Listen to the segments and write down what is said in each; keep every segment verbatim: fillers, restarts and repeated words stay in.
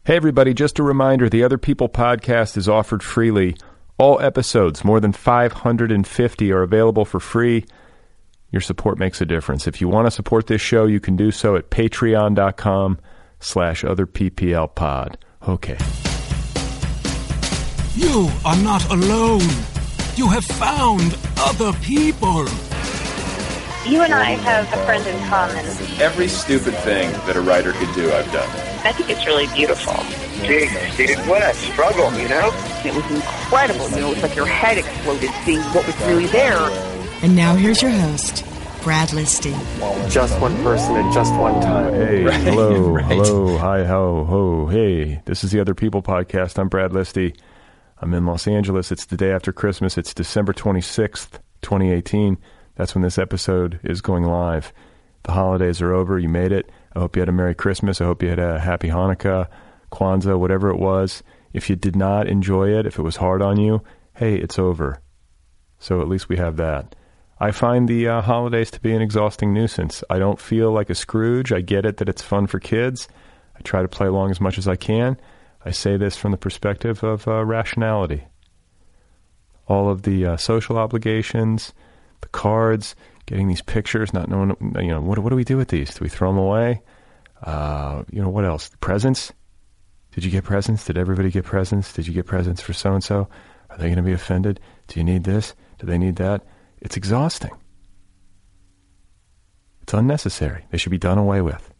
Hey everybody, just a reminder, the Other People podcast is offered freely. All episodes, more than five hundred fifty, are available for free. Your support makes a difference. If you want to support this show, you can do so at patreon.com slash otherpplpod. Okay. You are not alone. You have found other people. You and I have a friend in common. Every stupid thing that a writer could do, I've done. I think it's really beautiful. Jeez, dude, what a struggle, you know? It was incredible. You know, it was like your head exploded seeing what was really there. And now here's your host, Brad Listy. Just one person at just one time. Hey, right, hello, right. hello, hi, ho, ho, hey. This is the Other People podcast. I'm Brad Listy. I'm in Los Angeles. It's the day after Christmas. It's December twenty-sixth, twenty eighteen. That's when this episode is going live. The holidays are over. You made it. I hope you had a Merry Christmas. I hope you had a Happy Hanukkah, Kwanzaa, whatever it was. If you did not enjoy it, if it was hard on you, hey, it's over. So at least we have that. I find the uh, holidays to be an exhausting nuisance. I don't feel like a Scrooge. I get it that it's fun for kids. I try to play along as much as I can. I say this from the perspective of uh, rationality. All of the uh, social obligations, the cards, getting these pictures, not knowing, you know, what, what do we do with these? Do we throw them away? Uh, you know, what else? The presents? Did you get presents? Did everybody get presents? Did you get presents for so-and-so? Are they going to be offended? Do you need this? Do they need that? It's exhausting. It's unnecessary. They should be done away with.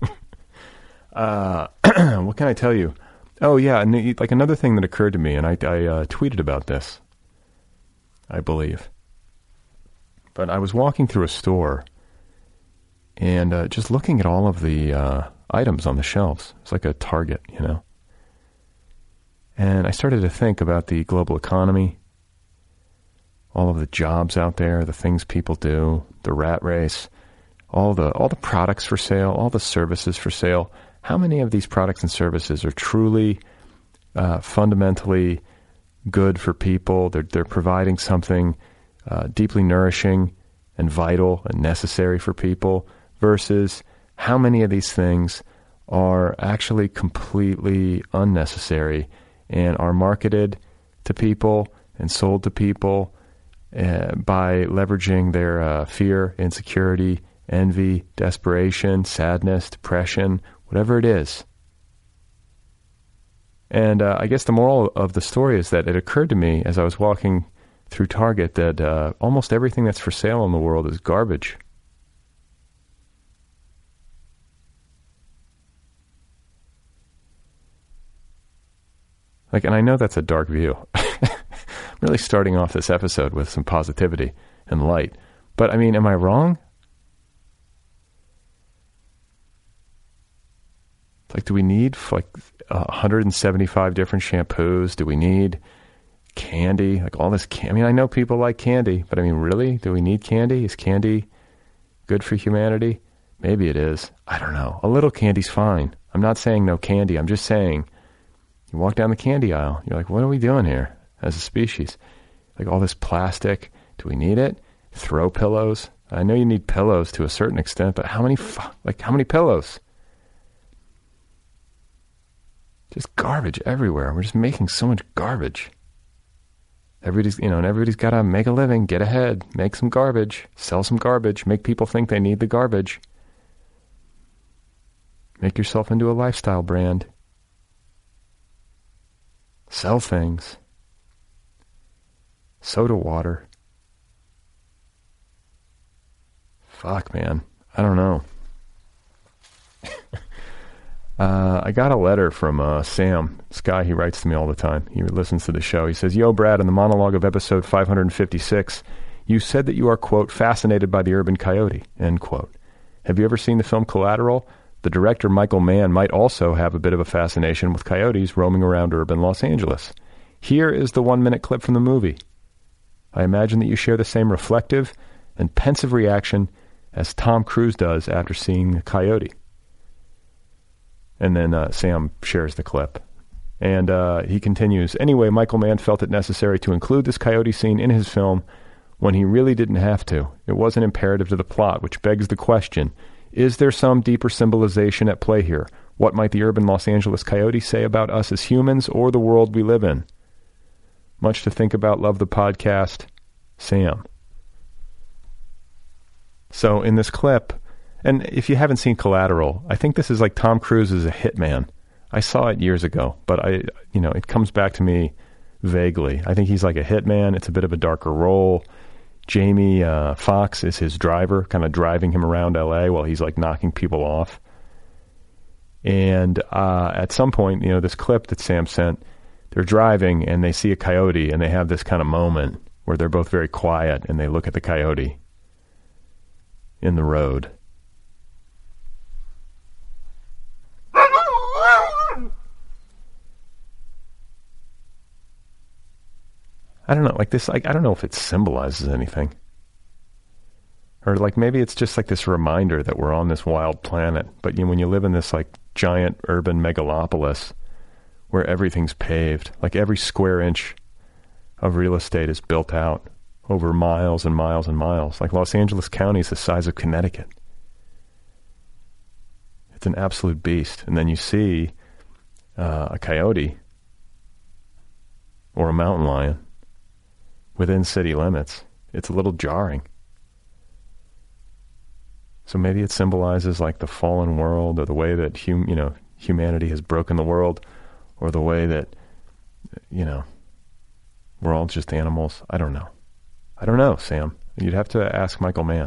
uh, what can I tell you? Oh, yeah, and like another thing that occurred to me, and I, I uh, tweeted about this, I believe. But I was walking through a store and uh, just looking at all of the uh, items on the shelves. It's like a Target, you know. And I started to think about the global economy, all of the jobs out there, the things people do, the rat race, all the all the products for sale, all the services for sale. How many of these products and services are truly uh, fundamentally good for people? They're they're providing something Uh, deeply nourishing and vital and necessary for people, versus how many of these things are actually completely unnecessary and are marketed to people and sold to people uh, by leveraging their uh, fear, insecurity, envy, desperation, sadness, depression, whatever it is. And uh, I guess the moral of the story is that it occurred to me as I was walking through Target that uh, almost everything that's for sale in the world is garbage. Like, and I know that's a dark view. I'm really starting off this episode with some positivity and light. But, I mean, am I wrong? Like, do we need, like, one hundred seventy-five different shampoos? Do we need candy, like all this candy? I mean, I know people like candy, but I mean, really? Do we need candy? Is candy good for humanity? Maybe it is. I don't know. A little candy's fine. I'm not saying no candy. I'm just saying you walk down the candy aisle, you're like, what are we doing here as a species? Like all this plastic. Do we need it? Throw pillows. I know you need pillows to a certain extent, but how many, fu- like how many pillows? Just garbage everywhere. We're just making so much garbage. Everybody's, you know, and everybody's got to make a living, get ahead, make some garbage, sell some garbage, make people think they need the garbage. Make yourself into a lifestyle brand. Sell things. Soda water. Fuck, man. I don't know. Uh, I got a letter from uh, Sam. This guy, he writes to me all the time. He listens to the show. He says, Yo, Brad, in the monologue of episode five hundred fifty-six, you said that you are, quote, fascinated by the urban coyote, end quote. Have you ever seen the film Collateral? The director, Michael Mann, might also have a bit of a fascination with coyotes roaming around urban Los Angeles. Here is the one-minute clip from the movie. I imagine that you share the same reflective and pensive reaction as Tom Cruise does after seeing a coyote. And then uh, Sam shares the clip. And uh, he continues, anyway, Michael Mann felt it necessary to include this coyote scene in his film when he really didn't have to. It wasn't imperative to the plot, which begs the question, is there some deeper symbolization at play here? What might the urban Los Angeles Coyote say about us as humans or the world we live in? Much to think about. Love the podcast. Sam. So in this clip, and if you haven't seen Collateral, I think this is like Tom Cruise is a hitman. I saw it years ago, but I, you know, it comes back to me vaguely. I think he's like a hitman. It's a bit of a darker role. Jamie uh, Foxx is his driver, kind of driving him around L A while he's like knocking people off. And uh, at some point, you know, this clip that Sam sent, they're driving and they see a coyote and they have this kind of moment where they're both very quiet and they look at the coyote in the road. I don't know, like this, like, I don't know if it symbolizes anything. Or like maybe it's just like this reminder that we're on this wild planet. But you know, when you live in this like giant urban megalopolis where everything's paved, like every square inch of real estate is built out over miles and miles and miles. Like Los Angeles County is the size of Connecticut. It's an absolute beast. And then you see uh, a coyote or a mountain lion within city limits. It's a little jarring. So maybe it symbolizes like the fallen world, or the way that hum, you know, humanity has broken the world, or the way that, you know, we're all just animals. I don't know. I don't know, Sam. You'd have to ask Michael Mann.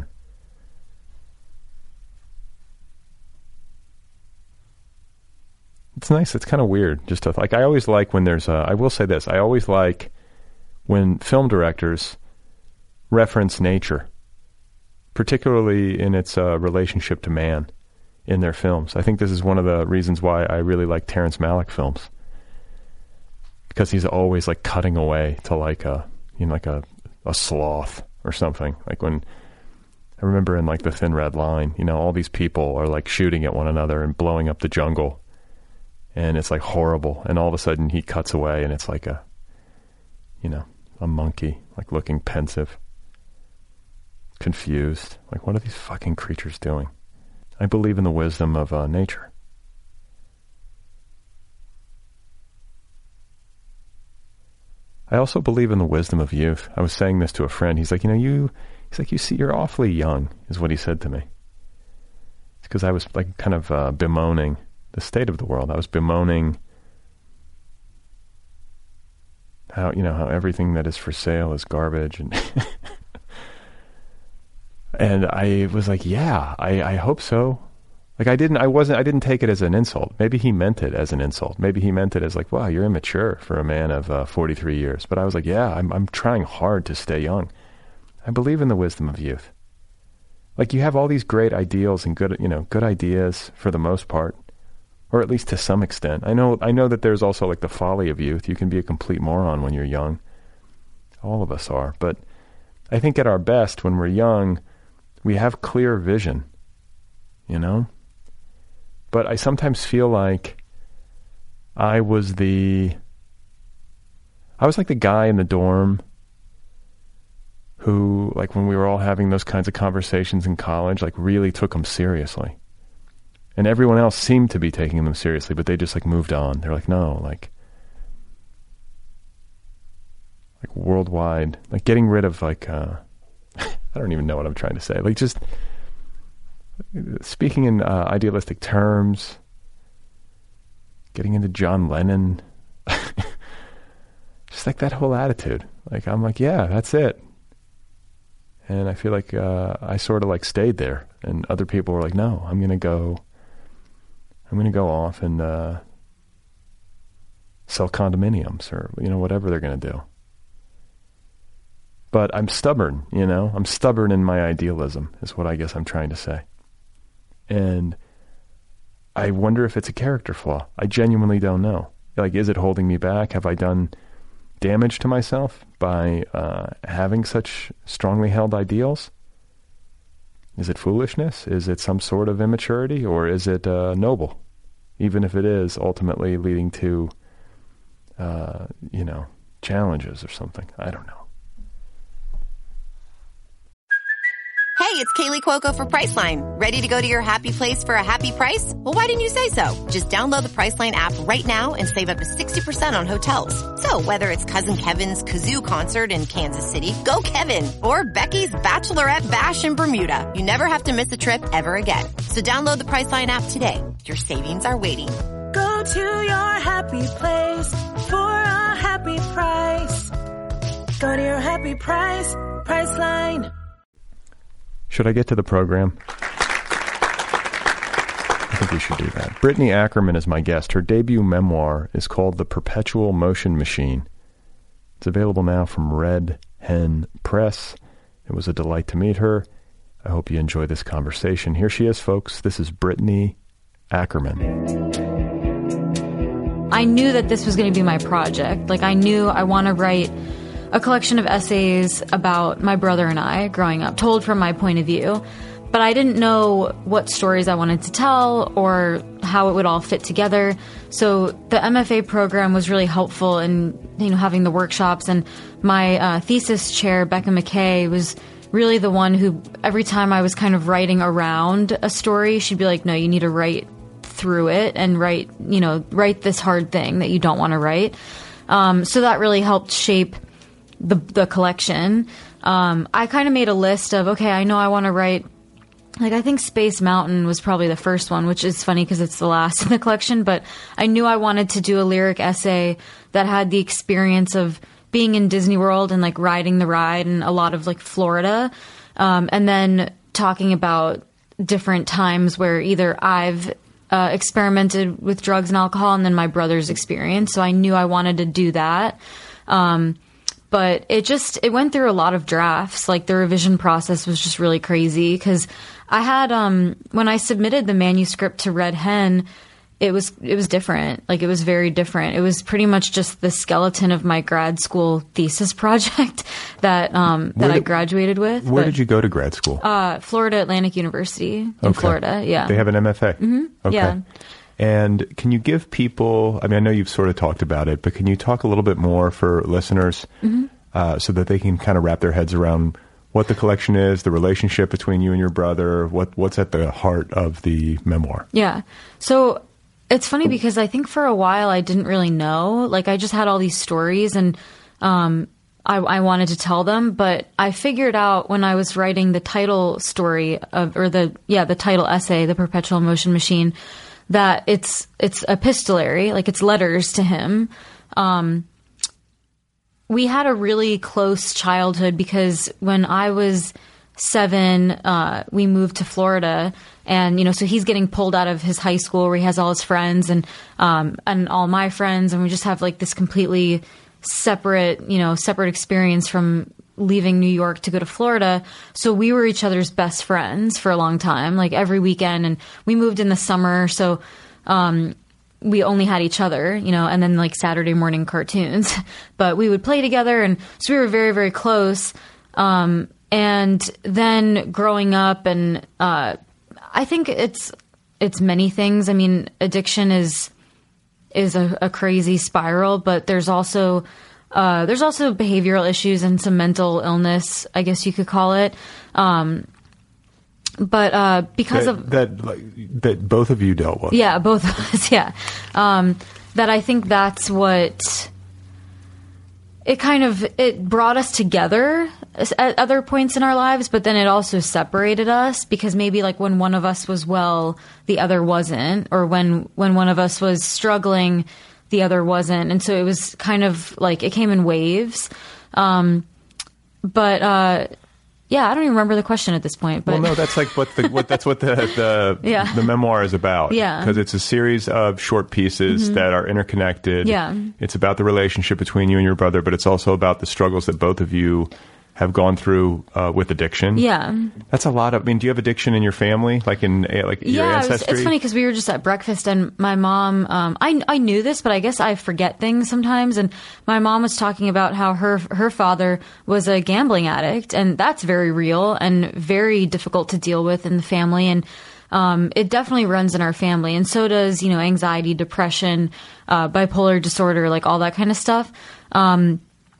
It's nice. It's kind of weird. Just to, like, I always like when there's a, I will say this, I always like when film directors reference nature, particularly in its uh, relationship to man in their films. I think this is one of the reasons why I really like Terrence Malick films, because he's always like cutting away to like a, you know, like a, a sloth or something. Like when I remember in like The Thin Red Line, you know, all these people are like shooting at one another and blowing up the jungle, and it's like horrible. And all of a sudden he cuts away and it's like a, you know, a monkey, like looking pensive, confused. Like, what are these fucking creatures doing? I believe in the wisdom of uh, nature. I also believe in the wisdom of youth. I was saying this to a friend. He's like, you know, you, he's like, you see, you're awfully young, is what he said to me. It's because I was like kind of uh, bemoaning the state of the world. I was bemoaning how, you know, how everything that is for sale is garbage. And and I was like, yeah, I, I hope so. Like I didn't, I wasn't, I didn't take it as an insult. Maybe he meant it as an insult. Maybe he meant it as like, wow, you're immature for a man of uh, forty-three years. But I was like, yeah, I'm, I'm trying hard to stay young. I believe in the wisdom of youth. Like you have all these great ideals and good, you know, good ideas for the most part, or at least to some extent. I know, I know that there's also like the folly of youth. You can be a complete moron when you're young. All of us are. But I think at our best when we're young, we have clear vision, you know? But I sometimes feel like I was the, I was like the guy in the dorm who, like when we were all having those kinds of conversations in college, like really took them seriously. And everyone else seemed to be taking them seriously, but they just like moved on. They're like, no, like, like worldwide, like getting rid of like, uh, I don't even know what I'm trying to say. Like just speaking in uh, idealistic terms, getting into John Lennon, just like that whole attitude. Like, I'm like, yeah, that's it. And I feel like uh, I sort of like stayed there, and other people were like, no, I'm going to go, I'm going to go off and uh, sell condominiums or, you know, whatever they're going to do. But I'm stubborn, you know, I'm stubborn in my idealism is what I guess I'm trying to say. And I wonder if it's a character flaw. I genuinely don't know. Like, is it holding me back? Have I done damage to myself by uh, having such strongly held ideals? Is it foolishness? Is it some sort of immaturity? Or is it uh, noble? Even if it is ultimately leading to, uh, you know, challenges or something. I don't know. Hey, it's Kaylee Cuoco for Priceline. Ready to go to your happy place for a happy price? Well, why didn't you say so? Just download the Priceline app right now and save up to sixty percent on hotels. So whether it's Cousin Kevin's Kazoo Concert in Kansas City, go Kevin, or Becky's Bachelorette Bash in Bermuda, you never have to miss a trip ever again. So download the Priceline app today. Your savings are waiting. Go to your happy place for a happy price. Go to your happy price, Priceline. Should I get to the program? I think we should do that. Brittany Ackerman is my guest. Her debut memoir is called The Perpetual Motion Machine. It's available now from Red Hen Press. It was a delight to meet her. I hope you enjoy this conversation. Here she is, folks. This is Brittany Ackerman. I knew that this was going to be my project. Like, I knew I want to write a collection of essays about my brother and I growing up, told from my point of view. But I didn't know what stories I wanted to tell or how it would all fit together. So the M F A program was really helpful in, you know, having the workshops. And my uh, thesis chair, Becca McKay, was really the one who, every time I was kind of writing around a story, she'd be like, no, you need to write through it and write, you know, write this hard thing that you don't want to write. Um, so that really helped shape the the collection. Um, I kind of made a list of, okay, I know I want to write, like, I think Space Mountain was probably the first one, which is funny because it's the last in the collection, but I knew I wanted to do a lyric essay that had the experience of being in Disney World and, like, riding the ride and a lot of, like, Florida. Um, and then talking about different times where either I've uh, experimented with drugs and alcohol and then my brother's experience. So I knew I wanted to do that. Um, But it just, it went through a lot of drafts. Like, the revision process was just really crazy because I had, um, when I submitted the manuscript to Red Hen, it was, it was different. Like, it was very different. It was pretty much just the skeleton of my grad school thesis project that, um, that did, I graduated with. Where but, did you go to grad school? Uh, Florida Atlantic University in okay. Florida. Yeah. They have an M F A? Mm-hmm. Okay. Yeah. And can you give people, I mean, I know you've sort of talked about it, but can you talk a little bit more for listeners mm-hmm. uh, so that they can kind of wrap their heads around what the collection is, the relationship between you and your brother, what what's at the heart of the memoir? Yeah. So it's funny because I think for a while I didn't really know. Like, I just had all these stories and um, I, I wanted to tell them, but I figured out when I was writing the title story of, or the, yeah, the title essay, The Perpetual Motion Machine, that it's it's epistolary, like it's letters to him. Um, we had a really close childhood because when I was seven, uh, we moved to Florida, and you know, so he's getting pulled out of his high school where he has all his friends and um, and all my friends, and we just have like this completely separate, you know, separate experience from leaving New York to go to Florida. So we were each other's best friends for a long time, like every weekend. And we moved in the summer. So, um, we only had each other, you know, and then like Saturday morning cartoons, but we would play together. And so we were very, very close. Um, and then growing up and, uh, I think it's, it's many things. I mean, addiction is, is a, a crazy spiral, but there's also, Uh, there's also behavioral issues and some mental illness, I guess you could call it. Um, but uh, because that, of that, like, that both of you dealt with, yeah, both of us, yeah. Um, that I think that's what it kind of it brought us together at other points in our lives, but then it also separated us because maybe like when one of us was well, the other wasn't, or when when one of us was struggling, the other wasn't. And so it was kind of like it came in waves. Um, but, uh, yeah, I don't even remember the question at this point, but well, no, that's like what the, what, that's what the, the, yeah. the memoir is about. Yeah. Because it's a series of short pieces mm-hmm. that are interconnected. Yeah. It's about the relationship between you and your brother, but it's also about the struggles that both of you have gone through uh, with addiction. Yeah. That's a lot of, I mean, do you have addiction in your family? Like in like yeah, your ancestry? Yeah, it's funny because we were just at breakfast and my mom, um, I, I knew this, but I guess I forget things sometimes. And my mom was talking about how her, her father was a gambling addict, and that's very real and very difficult to deal with in the family. And um, it definitely runs in our family. And so does, you know, anxiety, depression, uh, bipolar disorder, like all that kind of stuff. Um,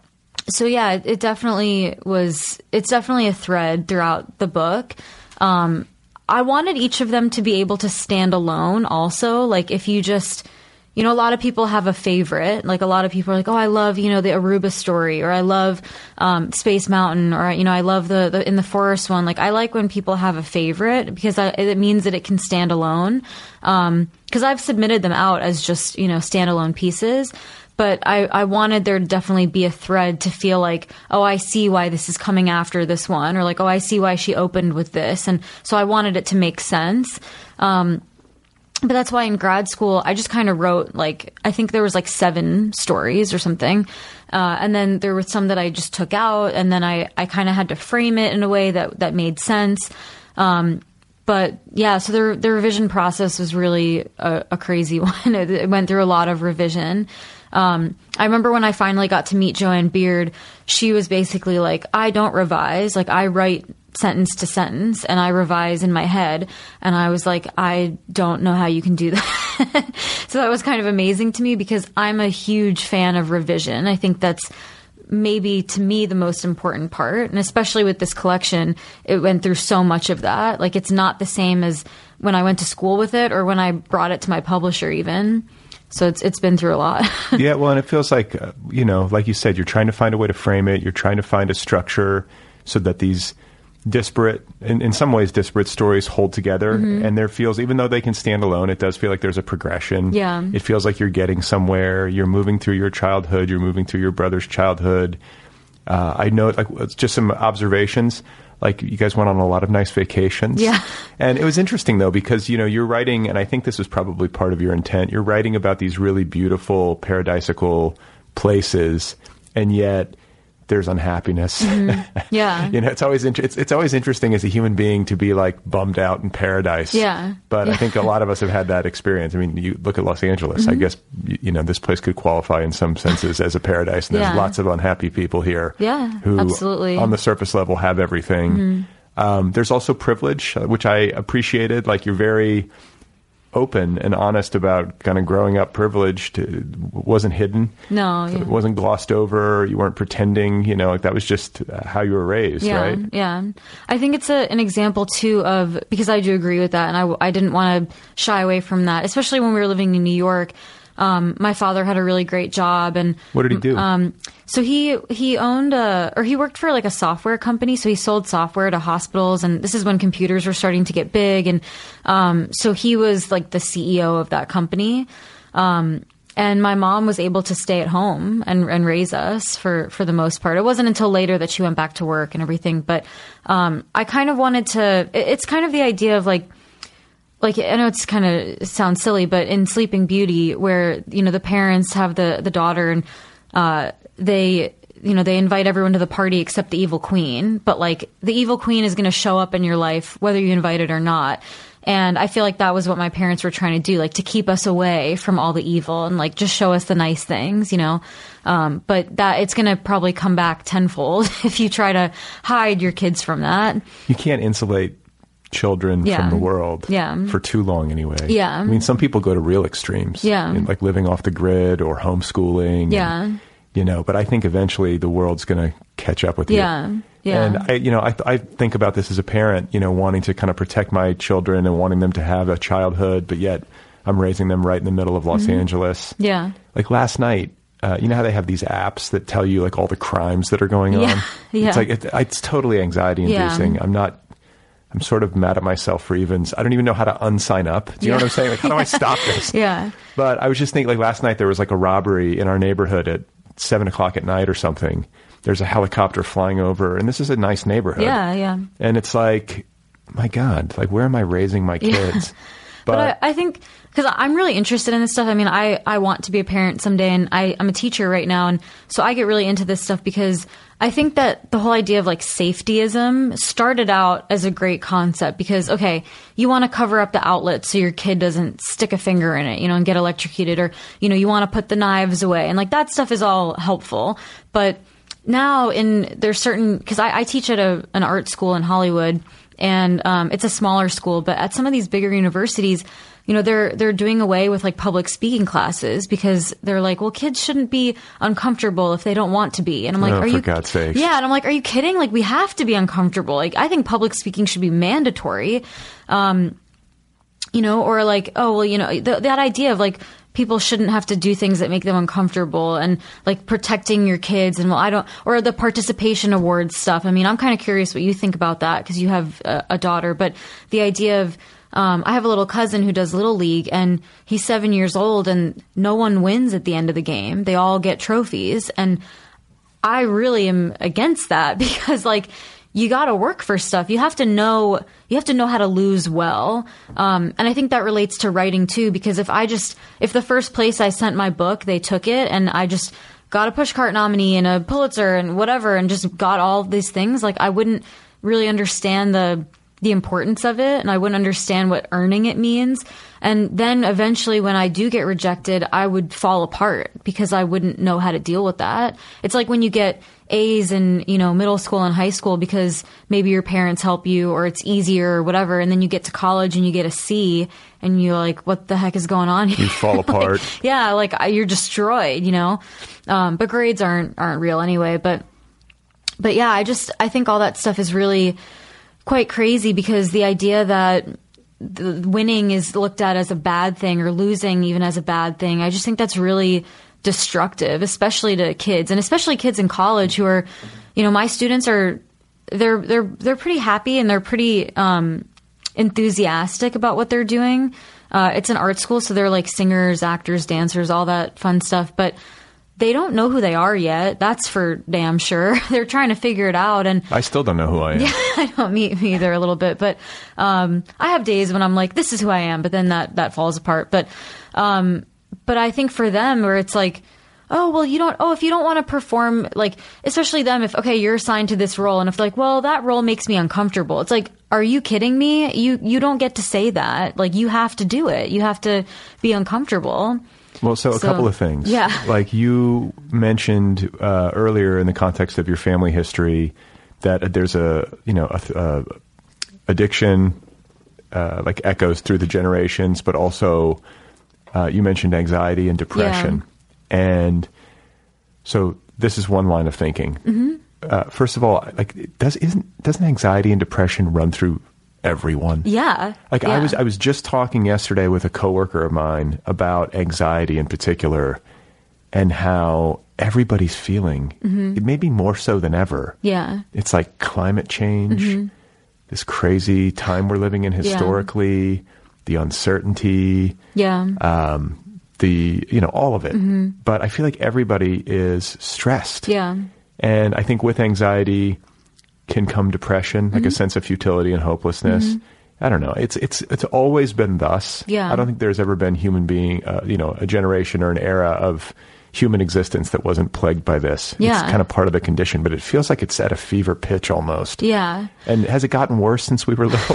so yeah, it, it definitely was, it's definitely a thread throughout the book. Um, I wanted each of them to be able to stand alone also. Like if you just, you know, a lot of people have a favorite. Like a lot of people are like, oh, I love, you know, the Aruba story, or I love um, Space Mountain, or, you know, I love the, the in the forest one. Like I like when people have a favorite because I, it means that it can stand alone. Um, because I've submitted them out as just, you know, standalone pieces. But I, I wanted there to definitely be a thread to feel like, oh, I see why this is coming after this one, or like, oh, I see why she opened with this. And so I wanted it to make sense. Um, But that's why in grad school, I just kind of wrote, like, I think there was like seven stories or something. Uh, and then there were some that I just took out, and then I, I kind of had to frame it in a way that, that made sense. Um, but yeah, so the, the revision process was really a, a crazy one. It, it went through a lot of revision. Um, I remember when I finally got to meet Joanne Beard, she was basically like, I don't revise, like I write sentence to sentence and I revise in my head. And I was like, I don't know how you can do that. So that was kind of amazing to me because I'm a huge fan of revision. I think that's maybe to me the most important part. And especially with this collection, it went through so much of that. Like it's not the same as when I went to school with it or when I brought it to my publisher even. So it's it's been through a lot. Yeah, well, and it feels like, uh, you know, like you said, you're trying to find a way to frame it. You're trying to find a structure so that these disparate, in, in some ways, disparate stories hold together. Mm-hmm. And there feels, even though they can stand alone, it does feel like there's a progression. Yeah. It feels like you're getting somewhere. You're moving through your childhood. You're moving through your brother's childhood. Uh, I know, like, it's just some observations. Like, you guys went on a lot of nice vacations. Yeah. And it was interesting, though, because, you know, you're writing, and I think this was probably part of your intent, you're writing about these really beautiful, paradisical places, and yet there's unhappiness. Mm-hmm. Yeah. You know, it's always inter- it's, it's always interesting as a human being to be, like, bummed out in paradise. Yeah. But yeah. I think a lot of us have had that experience. I mean, you look at Los Angeles. Mm-hmm. I guess, you know, this place could qualify in some senses as a paradise, and there's yeah. lots of unhappy people here. Yeah, who, absolutely. on the surface level, have everything. Mm-hmm. Um, there's also privilege, which I appreciated. Like, you're very open and honest about kind of growing up privileged. It wasn't hidden. No, yeah. It wasn't glossed over. You weren't pretending, you know, like that was just how you were raised, yeah, right? Yeah. I think it's a, an example, too, of, because I do agree with that, and I, I didn't want to shy away from that, especially when we were living in New York. Um, my father had a really great job, and what did he do? Um, so he he owned a, or he worked for like a software company. So he sold software to hospitals, and this is when computers were starting to get big. And um, so he was like the C E O of that company. Um, and my mom was able to stay at home and, and raise us for for the most part. It wasn't until later that she went back to work and everything. But um, I kind of wanted to. It's kind of the idea of like. Like, I know it's kind of it sounds silly, but in Sleeping Beauty, where, you know, the parents have the, the daughter and uh, they, you know, they invite everyone to the party except the evil queen. But, like, the evil queen is going to show up in your life whether you invite it or not. And I feel like that was what my parents were trying to do, like, to keep us away from all the evil and, like, just show us the nice things, you know. Um, but that it's going to probably come back tenfold if you try to hide your kids from that. You can't insulate children yeah. from the world yeah. for too long anyway. Yeah. I mean, some people go to real extremes. Yeah. In, like living off the grid or homeschooling. Yeah. And, you know, but I think eventually the world's going to catch up with yeah. you. Yeah. And I, you know, I, I think about this as a parent, you know, wanting to kind of protect my children and wanting them to have a childhood, but yet I'm raising them right in the middle of Los mm-hmm. Angeles. Yeah. Like last night, Uh, you know how they have these apps that tell you like all the crimes that are going on? Yeah. yeah. It's like, it, it's totally anxiety inducing. Yeah. I'm not, I'm sort of mad at myself for even, I don't even know how to unsign up. Do you yeah. know what I'm saying? Like, how do I stop this? Yeah. But I was just thinking, like last night there was like a robbery in our neighborhood at seven o'clock at night or something. There's a helicopter flying over, and this is a nice neighborhood. Yeah, yeah. And it's like, my God, like where am I raising my kids? Yeah. But, but I, I think, because I'm really interested in this stuff. I mean, I, I want to be a parent someday, and I, I'm a teacher right now. And so I get really into this stuff because I think that the whole idea of like safetyism started out as a great concept because, okay, you want to cover up the outlet so your kid doesn't stick a finger in it, you know, and get electrocuted, or, you know, you want to put the knives away. And like that stuff is all helpful. But now in there's certain, because I, I teach at a, an art school in Hollywood, and um, it's a smaller school, but at some of these bigger universities, you know, they're they're doing away with like public speaking classes because they're like, well, kids shouldn't be uncomfortable if they don't want to be. And I'm like, oh, are for you? God's sakes. Yeah, and I'm like, are you kidding? Like, we have to be uncomfortable. Like, I think public speaking should be mandatory. Um, you know, or like, oh, well, you know, th- that idea of like people shouldn't have to do things that make them uncomfortable and like protecting your kids and well, I don't, or the participation awards stuff. I mean, I'm kind of curious what you think about that because you have a, a daughter, but the idea of Um, I have a little cousin who does Little League, and he's seven years old, and no one wins at the end of the game. They all get trophies, and I really am against that because, like, you got to work for stuff. You have to know you have to know how to lose well, um, and I think that relates to writing too. Because if I just if the first place I sent my book, they took it, and I just got a Pushcart nominee and a Pulitzer and whatever, and just got all of these things, like I wouldn't really understand the. the importance of it, and I wouldn't understand what earning it means. And then eventually when I do get rejected, I would fall apart because I wouldn't know how to deal with that. It's like when you get A's in, you know, middle school and high school because maybe your parents help you or it's easier or whatever, and then you get to college and you get a C and you're like, what the heck is going on here? You fall apart. Like, yeah, like you're destroyed, you know? Um, but grades aren't aren't real anyway. But but yeah, I just I think all that stuff is really quite crazy because the idea that the winning is looked at as a bad thing or losing even as a bad thing, I just think that's really destructive, especially to kids and especially kids in college who are, you know, my students are, they're, they're, they're pretty happy and they're pretty, um, enthusiastic about what they're doing. Uh, it's an art school. So they're like singers, actors, dancers, all that fun stuff, but they don't know who they are yet. That's for damn sure. They're trying to figure it out. And I still don't know who I am. Yeah, I don't me, me either a little bit. But um, I have days when I'm like, this is who I am. But then that, that falls apart. But um, but I think for them where it's like, oh, well, you don't, oh, if you don't want to perform, like, especially them, if, okay, you're assigned to this role. And if they're like, well, that role makes me uncomfortable. It's like, are you kidding me? You, you don't get to say that. Like, you have to do it. You have to be uncomfortable. Well, so a So, couple of things. yeah. Like you mentioned uh, earlier in the context of your family history that there's a, you know, a, a addiction uh, like echoes through the generations, but also uh, you mentioned anxiety and depression. Yeah. And so this is one line of thinking. Mm-hmm. Uh, first of all, like does isn't doesn't anxiety and depression run through everyone? Yeah. Like yeah. I was I was just talking yesterday with a coworker of mine about anxiety in particular and how everybody's feeling. Mm-hmm. It may be more so than ever. Yeah. It's like climate change, Mm-hmm. this crazy time we're living in historically, yeah. the uncertainty, Yeah. um, the, you know, all of it. Mm-hmm. But I feel like everybody is stressed. Yeah. And I think with anxiety can come depression, like Mm-hmm. a sense of futility and hopelessness. Mm-hmm. I don't know. It's it's it's always been thus. Yeah. I don't think there's ever been human being, uh, you know, a generation or an era of human existence that wasn't plagued by this. Yeah. It's kind of part of the condition, but it feels like it's at a fever pitch almost. Yeah. And has it gotten worse since we were little?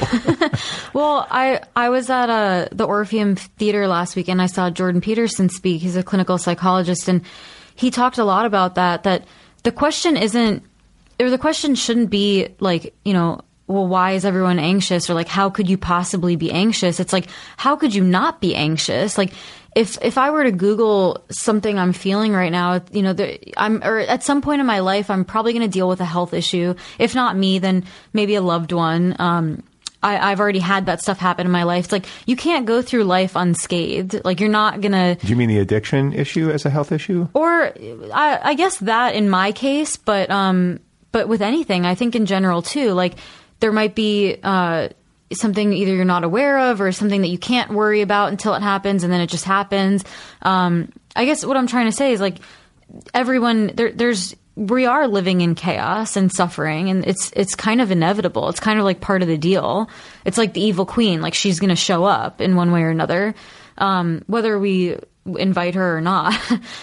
Well, I, I was at uh, the Orpheum Theater last week and I saw Jordan Peterson speak. He's a clinical psychologist and he talked a lot about that, that the question isn't, or the question shouldn't be like, you know, well, why is everyone anxious? Or like, how could you possibly be anxious? It's like, how could you not be anxious? Like, if if I were to Google something I'm feeling right now, you know, the, I'm or at some point in my life, I'm probably going to deal with a health issue. If not me, then maybe a loved one. Um, I, I've already had that stuff happen in my life. It's like you can't go through life unscathed. Like you're not gonna. Do you mean the addiction issue as a health issue? Or I, I guess that in my case, but um, but with anything, I think in general too. Like there might be uh. something either you're not aware of or something that you can't worry about until it happens and then it just happens. Um, I guess what I'm trying to say is like everyone there, there's, we are living in chaos and suffering and it's, it's kind of inevitable. It's kind of like part of the deal. It's like the evil queen, like she's going to show up in one way or another, um, whether we invite her or not.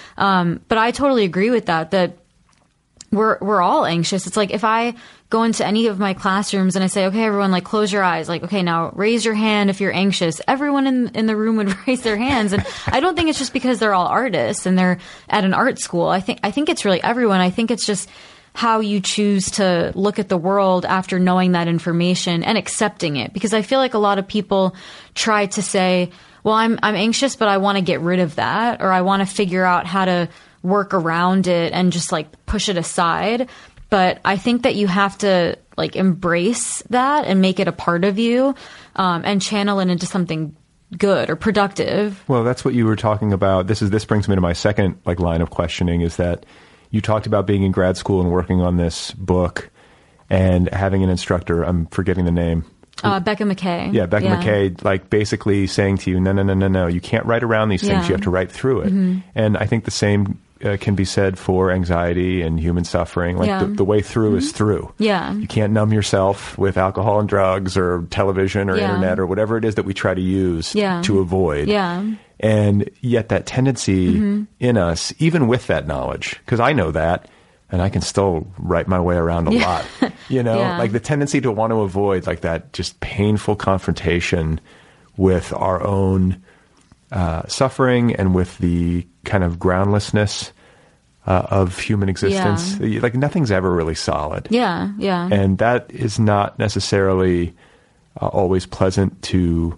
um, but I totally agree with that, that we're, we're all anxious. It's like if I go into any of my classrooms and I say, okay, everyone, like close your eyes. Like, okay, now raise your hand if you're anxious. Everyone in, in the room would raise their hands. And I don't think it's just because they're all artists and they're at an art school. I think, I think it's really everyone. I think it's just how you choose to look at the world after knowing that information and accepting it. Because I feel like a lot of people try to say, well, I'm, I'm anxious, but I want to get rid of that, or I want to figure out how to work around it and just like push it aside. But I think that you have to like embrace that and make it a part of you, um, and channel it into something good or productive. Well, that's what you were talking about. This is, this brings me to my second like line of questioning, is that you talked about being in grad school and working on this book and having an instructor. I'm forgetting the name. Uh, Becca McKay. Yeah, Becca yeah. McKay, like basically saying to you, no, no, no, no, no, you can't write around these things. Yeah. You have to write through it. Mm-hmm. And I think the same uh, can be said for anxiety and human suffering. Like yeah. the, the way through mm-hmm. is through. Yeah. You can't numb yourself with alcohol and drugs or television or yeah. internet or whatever it is that we try to use yeah. to avoid. Yeah. And yet that tendency mm-hmm. in us, even with that knowledge, because I know that, and I can still write my way around a yeah. lot, you know, yeah. like the tendency to want to avoid like that just painful confrontation with our own uh, suffering and with the kind of groundlessness uh, of human existence. Yeah. Like nothing's ever really solid. Yeah, yeah. And that is not necessarily uh, always pleasant to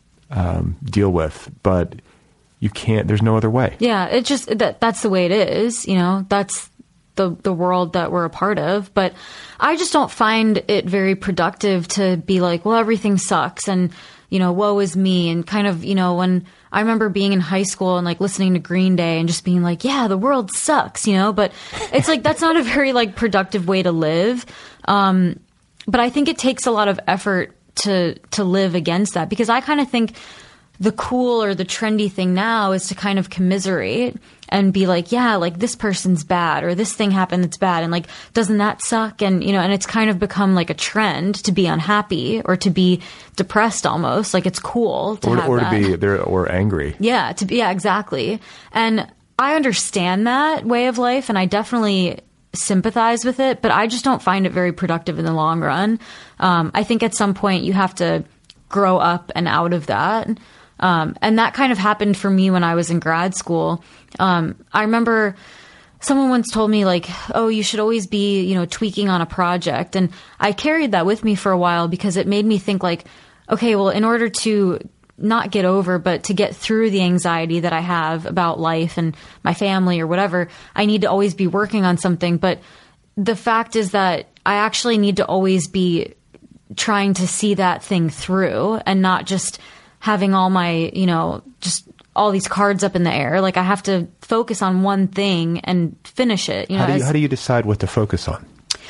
um, deal with, but you can't, there's no other way. Yeah, it just, that that's the way it is, you know, that's the the world that we're a part of. But I just don't find it very productive to be like, well, everything sucks and, you know, woe is me. And kind of, you know, when I remember being in high school and like listening to Green Day and just being like, yeah, the world sucks, you know, but it's like, that's not a very like productive way to live. Um, but I think it takes a lot of effort to, to live against that, because I kind of think the cool or the trendy thing now is to kind of commiserate and be like, yeah, like this person's bad or this thing happened that's bad. And like, doesn't that suck? And, you know, and it's kind of become like a trend to be unhappy or to be depressed almost. Like it's cool to or, have or that. to be there or angry. Yeah. To be, yeah, exactly. And I understand that way of life and I definitely sympathize with it, but I just don't find it very productive in the long run. Um, I think at some point you have to grow up and out of that. Um, and that kind of happened for me when I was in grad school. Um, I remember someone once told me like, oh, you should always be, you know, tweaking on a project. And I carried that with me for a while because it made me think like, okay, well, in order to not get over, but to get through the anxiety that I have about life and my family or whatever, I need to always be working on something. But the fact is that I actually need to always be trying to see that thing through and not just having all my, you know, just all these cards up in the air. Like I have to focus on one thing and finish it. You know, how, do you, as, how do you decide what to focus on?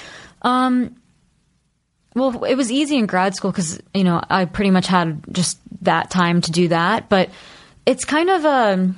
Um, well, it was easy in grad school because, you know, I pretty much had just that time to do that. But it's kind of a,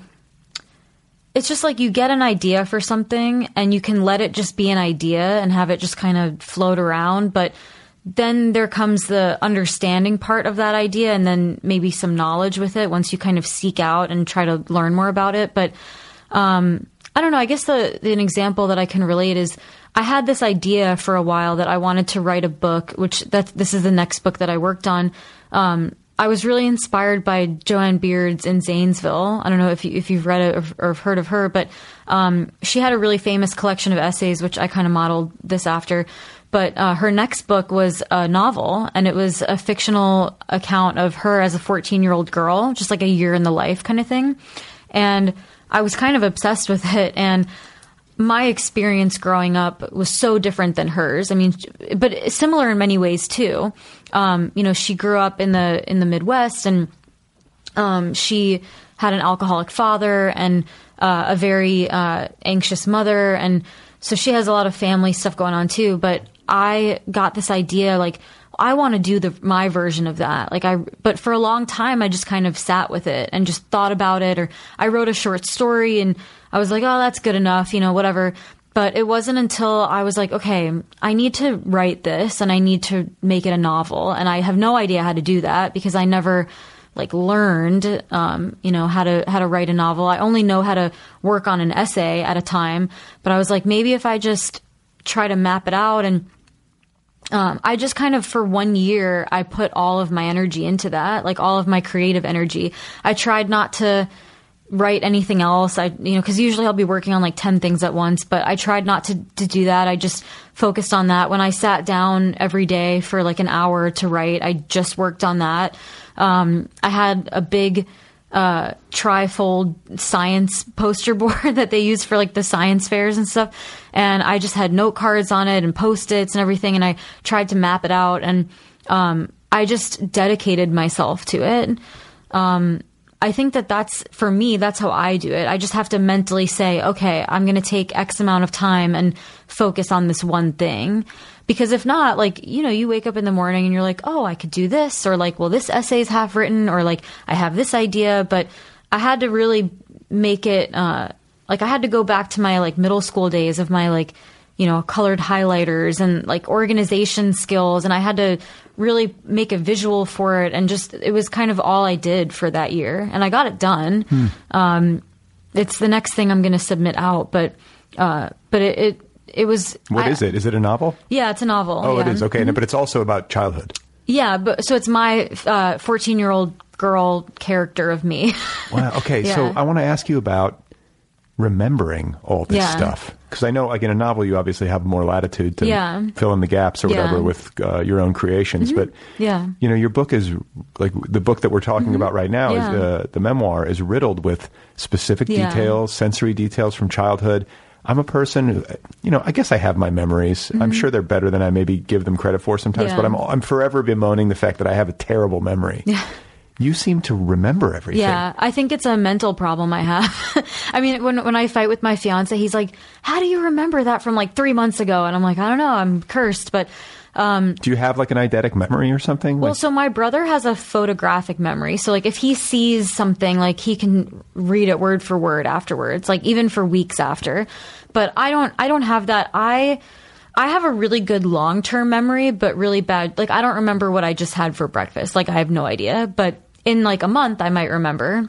it's just like you get an idea for something and you can let it just be an idea and have it just kind of float around. But then there comes the understanding part of that idea and then maybe some knowledge with it once you kind of seek out and try to learn more about it. But um, I don't know. I guess the, the an example that I can relate is I had this idea for a while that I wanted to write a book, which that's, this is the next book that I worked on. Um, I was really inspired by Joanne Beard's In Zanesville. I don't know if, you, if you've read it or, or heard of her, but um, she had a really famous collection of essays, which I kind of modeled this after. But uh, her next book was a novel, and it was a fictional account of her as a fourteen-year-old girl, just like a year in the life kind of thing. And I was kind of obsessed with it. And my experience growing up was so different than hers. I mean, but similar in many ways too. Um, you know, she grew up in the in the Midwest, and um, she had an alcoholic father and uh, a very uh, anxious mother, and so she has a lot of family stuff going on too. But I got this idea, like, I want to do the my version of that. Like I, but for a long time, I just kind of sat with it and just thought about it. Or I wrote a short story and I was like, oh, that's good enough, you know, whatever. But it wasn't until I was like, okay, I need to write this and I need to make it a novel. And I have no idea how to do that because I never like learned, um, you know, how to, how to write a novel. I only know how to work on an essay at a time. But I was like, maybe if I just try to map it out and Um, I just kind of, for one year, I put all of my energy into that, like all of my creative energy. I tried not to write anything else. I, you know, because usually I'll be working on like ten things at once, but I tried not to, to do that. I just focused on that. When I sat down every day for like an hour to write, I just worked on that. Um, I had a big uh, trifold science poster board that they use for like the science fairs and stuff. And I just had note cards on it and Post-its and everything. And I tried to map it out. And um, I just dedicated myself to it. Um, I think that that's, for me, that's how I do it. I just have to mentally say, okay, I'm going to take X amount of time and focus on this one thing. Because if not, like, you know, you wake up in the morning and you're like, oh, I could do this, or like, well, this essay's half written, or like, I have this idea. But I had to really make it, uh, like, I had to go back to my like middle school days of my like, you know, colored highlighters and like organization skills. And I had to really make a visual for it. And just, it was kind of all I did for that year. And I got it done. Hmm. Um, it's the next thing I'm going to submit out. But, uh, but it, it It was. What I, is it? Is it a novel? Yeah, it's a novel. Oh, yeah. It is. Okay. Mm-hmm. No, but it's also about childhood. Yeah. But so it's my uh, fourteen-year-old girl character of me. Wow. Okay. Yeah. So I want to ask you about remembering all this yeah. stuff. Because I know, like in a novel, you obviously have more latitude to yeah. fill in the gaps or whatever yeah. with uh, your own creations. Mm-hmm. But, yeah. you know, your book is, like the book that we're talking mm-hmm. about right now, yeah. is uh, the memoir is riddled with specific yeah. details, sensory details from childhood. I'm a person who, you know, I guess I have my memories. Mm-hmm. I'm sure they're better than I maybe give them credit for sometimes, yeah. but I'm I'm forever bemoaning the fact that I have a terrible memory. Yeah. You seem to remember everything. Yeah, I think it's a mental problem I have. I mean, when when I fight with my fiance, he's like, how do you remember that from like three months ago? And I'm like, I don't know, I'm cursed, but... Um, do you have like an eidetic memory or something? Well, like- so my brother has a photographic memory. So like if he sees something, like he can read it word for word afterwards, like even for weeks after. But I don't, I don't have that. I, I have a really good long-term memory, but really bad. Like I don't remember what I just had for breakfast. Like I have no idea, but in like a month I might remember.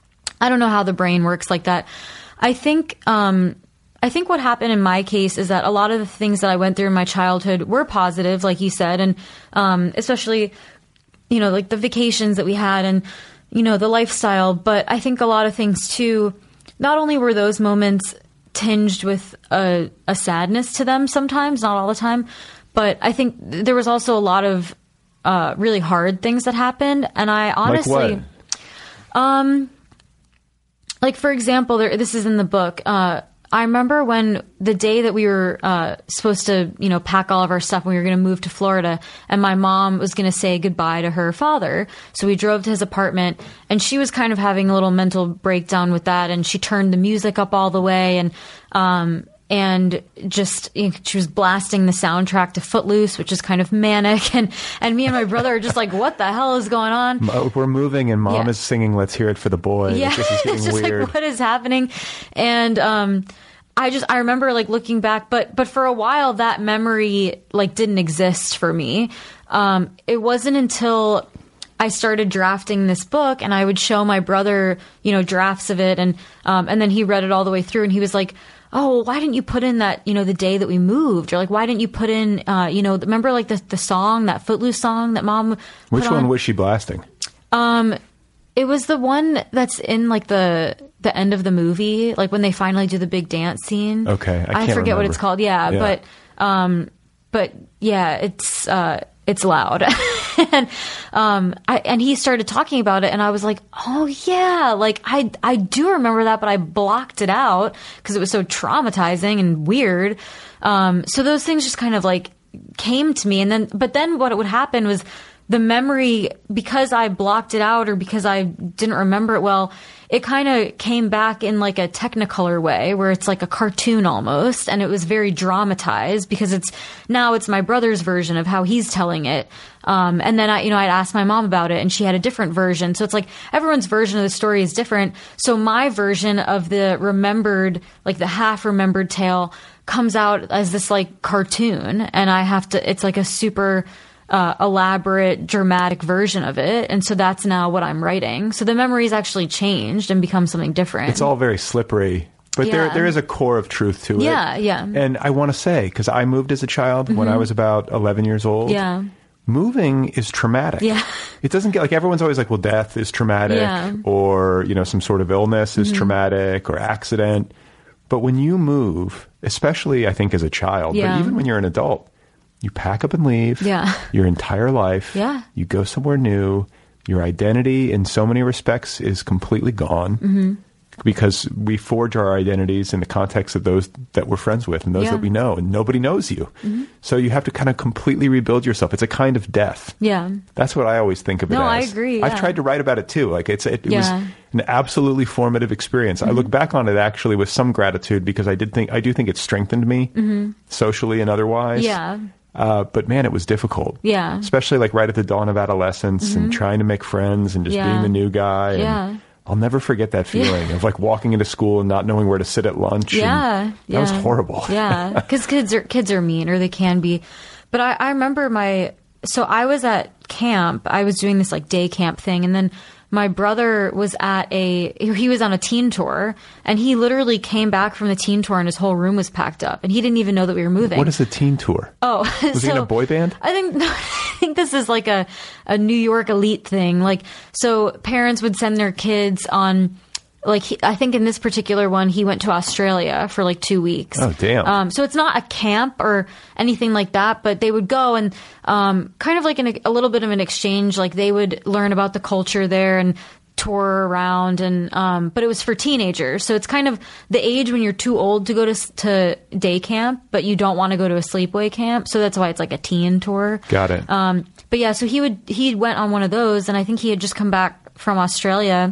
I don't know how the brain works like that. I think, um, I think what happened in my case is that a lot of the things that I went through in my childhood were positive, like you said, and um, especially, you know, like the vacations that we had and, you know, the lifestyle. But I think a lot of things, too, not only were those moments tinged with a, a sadness to them sometimes, not all the time, but I think there was also a lot of uh, really hard things that happened. And I honestly... Like what? Um, like, for example, there, this is in the book, uh, I remember when the day that we were uh, supposed to, you know, pack all of our stuff and we were going to move to Florida, and my mom was going to say goodbye to her father. So we drove to his apartment, and she was kind of having a little mental breakdown with that, and she turned the music up all the way, and um, and just you know, she was blasting the soundtrack to Footloose, which is kind of manic, and and me and my brother are just like, what the hell is going on? We're moving, and mom yeah. is singing "Let's Hear It for the Boy." Yeah, this is getting it's just weird. like, what is happening? And um, I just I remember like looking back, but but for a while that memory like didn't exist for me. Um, it wasn't until I started drafting this book, and I would show my brother, you know, drafts of it, and um, and then he read it all the way through, and he was like, oh, well, why didn't you put in that, you know, the day that we moved? Or like, why didn't you put in, uh, you know, remember like the, the song, that Footloose song that mom put Which one on? was she blasting? Um, it was the one that's in like the, the end of the movie, like when they finally do the big dance scene. Okay. I, can't forget remember. what it's called. Yeah, Yeah. But, um, but yeah, it's, uh, it's loud. and, um, I, and he started talking about it, and I was like, oh yeah, like I, I do remember that, but I blocked it out because it was so traumatizing and weird. Um, so those things just kind of like came to me. And then, but then what would happen was the memory, because I blocked it out or because I didn't remember it well, it kind of came back in like a Technicolor way where it's like a cartoon almost. And it was very dramatized because it's now it's my brother's version of how he's telling it. Um, and then I, you know, I'd ask my mom about it, and she had a different version. So it's like everyone's version of the story is different. So my version of the remembered, like the half remembered tale comes out as this like cartoon, and I have to, it's like a super, Uh, elaborate, dramatic version of it. And so that's now what I'm writing. So the memory's actually changed and become something different. It's all very slippery, but Yeah. there there is a core of truth to it. Yeah, yeah. And I want to say, because I moved as a child mm-hmm. when I was about eleven years old. Yeah. Moving is traumatic. Yeah. It doesn't get like everyone's always like, well, death is traumatic, Yeah. or you know, some sort of illness is Mhm. traumatic, or accident. But when you move, especially I think as a child, Yeah. but even when you're an adult, you pack up and leave. Yeah. Your entire life. Yeah. You go somewhere new. your identity in so many respects is completely gone. Mm-hmm. Because we forge our identities in the context of those that we're friends with and those Yeah. that we know, and nobody knows you. Mm-hmm. So you have to kind of completely rebuild yourself. It's a kind of death. Yeah. That's what I always think of it No, I as. agree, I've yeah. tried to write about it too. Like it's it, it was Yeah. an absolutely formative experience. I look back on it actually with some gratitude because I did think I do think it strengthened me socially and otherwise. Yeah. Uh, but man, it was difficult. Yeah. Especially like right at the dawn of adolescence and trying to make friends and just Yeah. being the new guy. And Yeah. I'll never forget that feeling of like walking into school and not knowing where to sit at lunch. and Yeah, That yeah. was horrible. Yeah, because kids are kids are mean, or they can be. But I, I remember my so I was at camp. I was doing this like day camp thing, and then my brother was at a he was on a teen tour, and he literally came back from the teen tour, and his whole room was packed up, and he didn't even know that we were moving. What is a teen tour? Oh, Was he in a boy band? I think no, I think this is like a a New York elite thing. Like, so parents would send their kids on. Like, he, I think in this particular one, he went to Australia for like two weeks. Oh, damn. Um, so it's not a camp or anything like that, but they would go and um, kind of like an, a little bit of an exchange. Like, they would learn about the culture there and tour around. And um, but it was for teenagers. So it's kind of the age when you're too old to go to, to day camp, but you don't want to go to a sleepaway camp. So that's why it's like a teen tour. Got it. Um, but yeah, so he would he went on one of those, and I think he had just come back from Australia.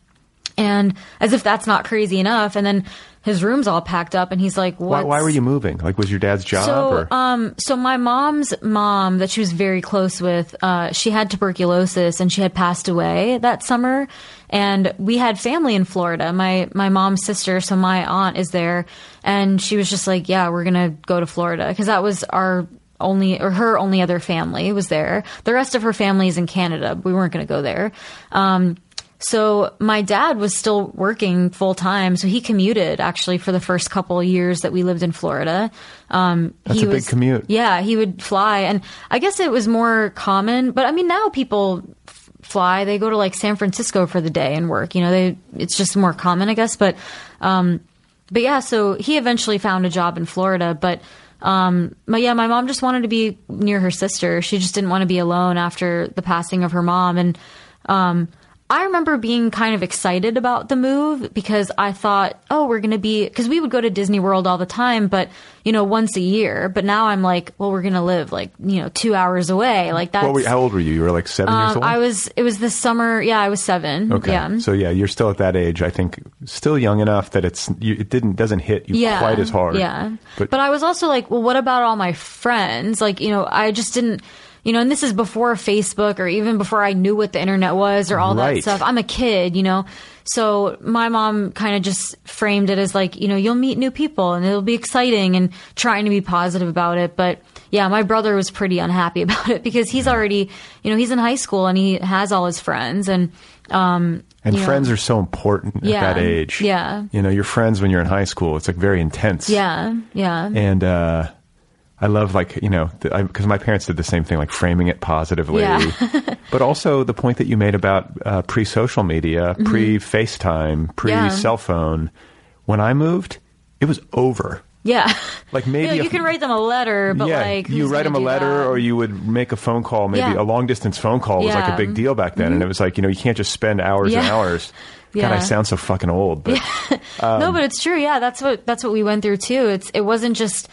And as if that's not crazy enough, and then his room's all packed up, and he's like, why, "What? why were you moving? Like, was your dad's job? So, or? um, so my mom's mom, that she was very close with, uh, she had tuberculosis, and she had passed away that summer. And we had family in Florida. My my mom's sister, so my aunt is there, and she was just like, "Yeah, we're gonna go to Florida," because that was our only or her only other family was there. The rest of her family is in Canada. We weren't going to go there. Um, So my dad was still working full time, so he commuted actually for the first couple of years that we lived in Florida. Um, That's he a big was, commute. Yeah, he would fly, and I guess it was more common. But I mean, now people f- fly; they go to like San Francisco for the day and work. You know, they it's just more common, I guess. But um, but yeah, so he eventually found a job in Florida, but. Um, but yeah, my mom just wanted to be near her sister. She just didn't want to be alone after the passing of her mom. And, um, I remember being kind of excited about the move because I thought, oh, we're going to be, because we would go to Disney World all the time, but, you know, once a year. But now I'm like, well, we're going to live like, you know, two hours away. Like that's. What were you, how old were you? You were like seven years um, old? I was, it was this summer. Yeah, I was seven. Okay. Yeah. So yeah, you're still at that age. I think still young enough that it's you, it didn't doesn't hit you yeah, quite as hard. Yeah. But, But I was also like, well, what about all my friends? Like, you know, I just didn't, you know, and this is before Facebook or even before I knew what the internet was or all Right. that stuff. I'm a kid, you know. So my mom kind of just framed it as like, you know, you'll meet new people and it'll be exciting and trying to be positive about it. But yeah, my brother was pretty unhappy about it because he's already, you know, he's in high school and he has all his friends and, um, and you know, friends are so important Yeah. at that age. Yeah. You know, your friends when you're in high school, it's like very intense. Yeah. Yeah. And, uh, I love like, you know, because my parents did the same thing, like framing it positively. Yeah. But also the point that you made about uh, pre-social media, Mm-hmm. pre-FaceTime, pre-cell phone. When I moved, it was over. Yeah. Like maybe you, know, a- you can write them a letter, but yeah, like you who's write them gonna a do letter that? or you would make a phone call. Maybe Yeah. a long distance phone call was like Yeah. a big deal back then. And it was like, you know, you can't just spend hours and Yeah. hours. God, Yeah. I sound so fucking old. But no, but it's true. Yeah, that's what that's what we went through too. It's it wasn't just.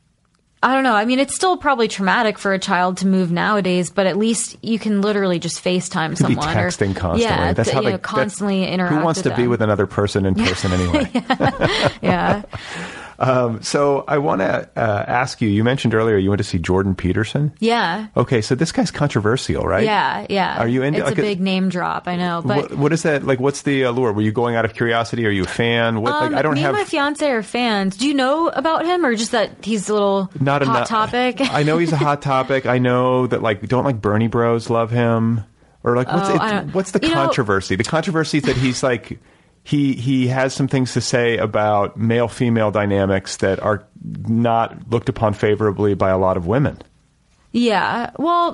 I don't know. I mean, it's still probably traumatic for a child to move nowadays, but at least you can literally just FaceTime to be someone. texting or, constantly. Yeah, that's to, how you they know, that's- constantly interact. Who wants with to be them. with another person in person anyway? Yeah. Um, so I want to uh, ask you. You mentioned earlier you went to see Jordan Peterson. Yeah. Okay, so this guy's controversial, right? Yeah. Yeah. Are you into- It's like a a- big name drop. I know, but. What, what is that like? What's the allure? Were you going out of curiosity? Are you a fan? What? Um, like, I don't me have and my fiance are fans. Do you know about him, or just that he's a little not hot enough. topic? I know he's a hot topic. I know that like don't like Bernie Bros love him or like what's Oh, it, I don't- what's the you know- controversy? The controversy is that he's like he he has some things to say about male female dynamics that are not looked upon favorably by a lot of women. Yeah. Well,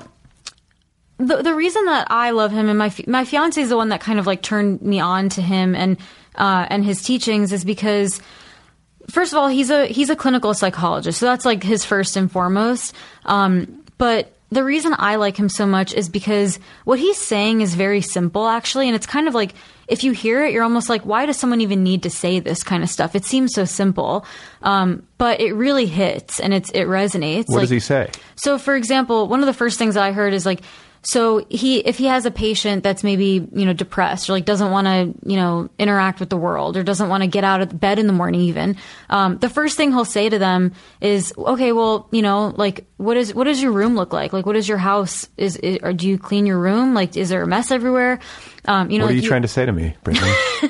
the the reason that I love him and my fi- my fiance is the one that kind of like turned me on to him and uh, and his teachings is because first of all he's a he's a clinical psychologist, so that's like his first and foremost. Um, but the reason I like him so much is because what he's saying is very simple, actually. And it's kind of like, if you hear it, you're almost like, why does someone even need to say this kind of stuff? It seems so simple. Um, but it really hits and it's, it resonates. What like, does he say? So, for example, one of the first things I heard is like, so he, if he has a patient that's maybe, you know, depressed or like doesn't want to, you know, interact with the world or doesn't want to get out of bed in the morning even, um, the first thing he'll say to them is, okay, well, you know, like, what is, what does your room look like? Like, what is your house? Is, is or do you clean your room? Like, is there a mess everywhere? Um, you know, what are like you, you trying to say to me, Brittany?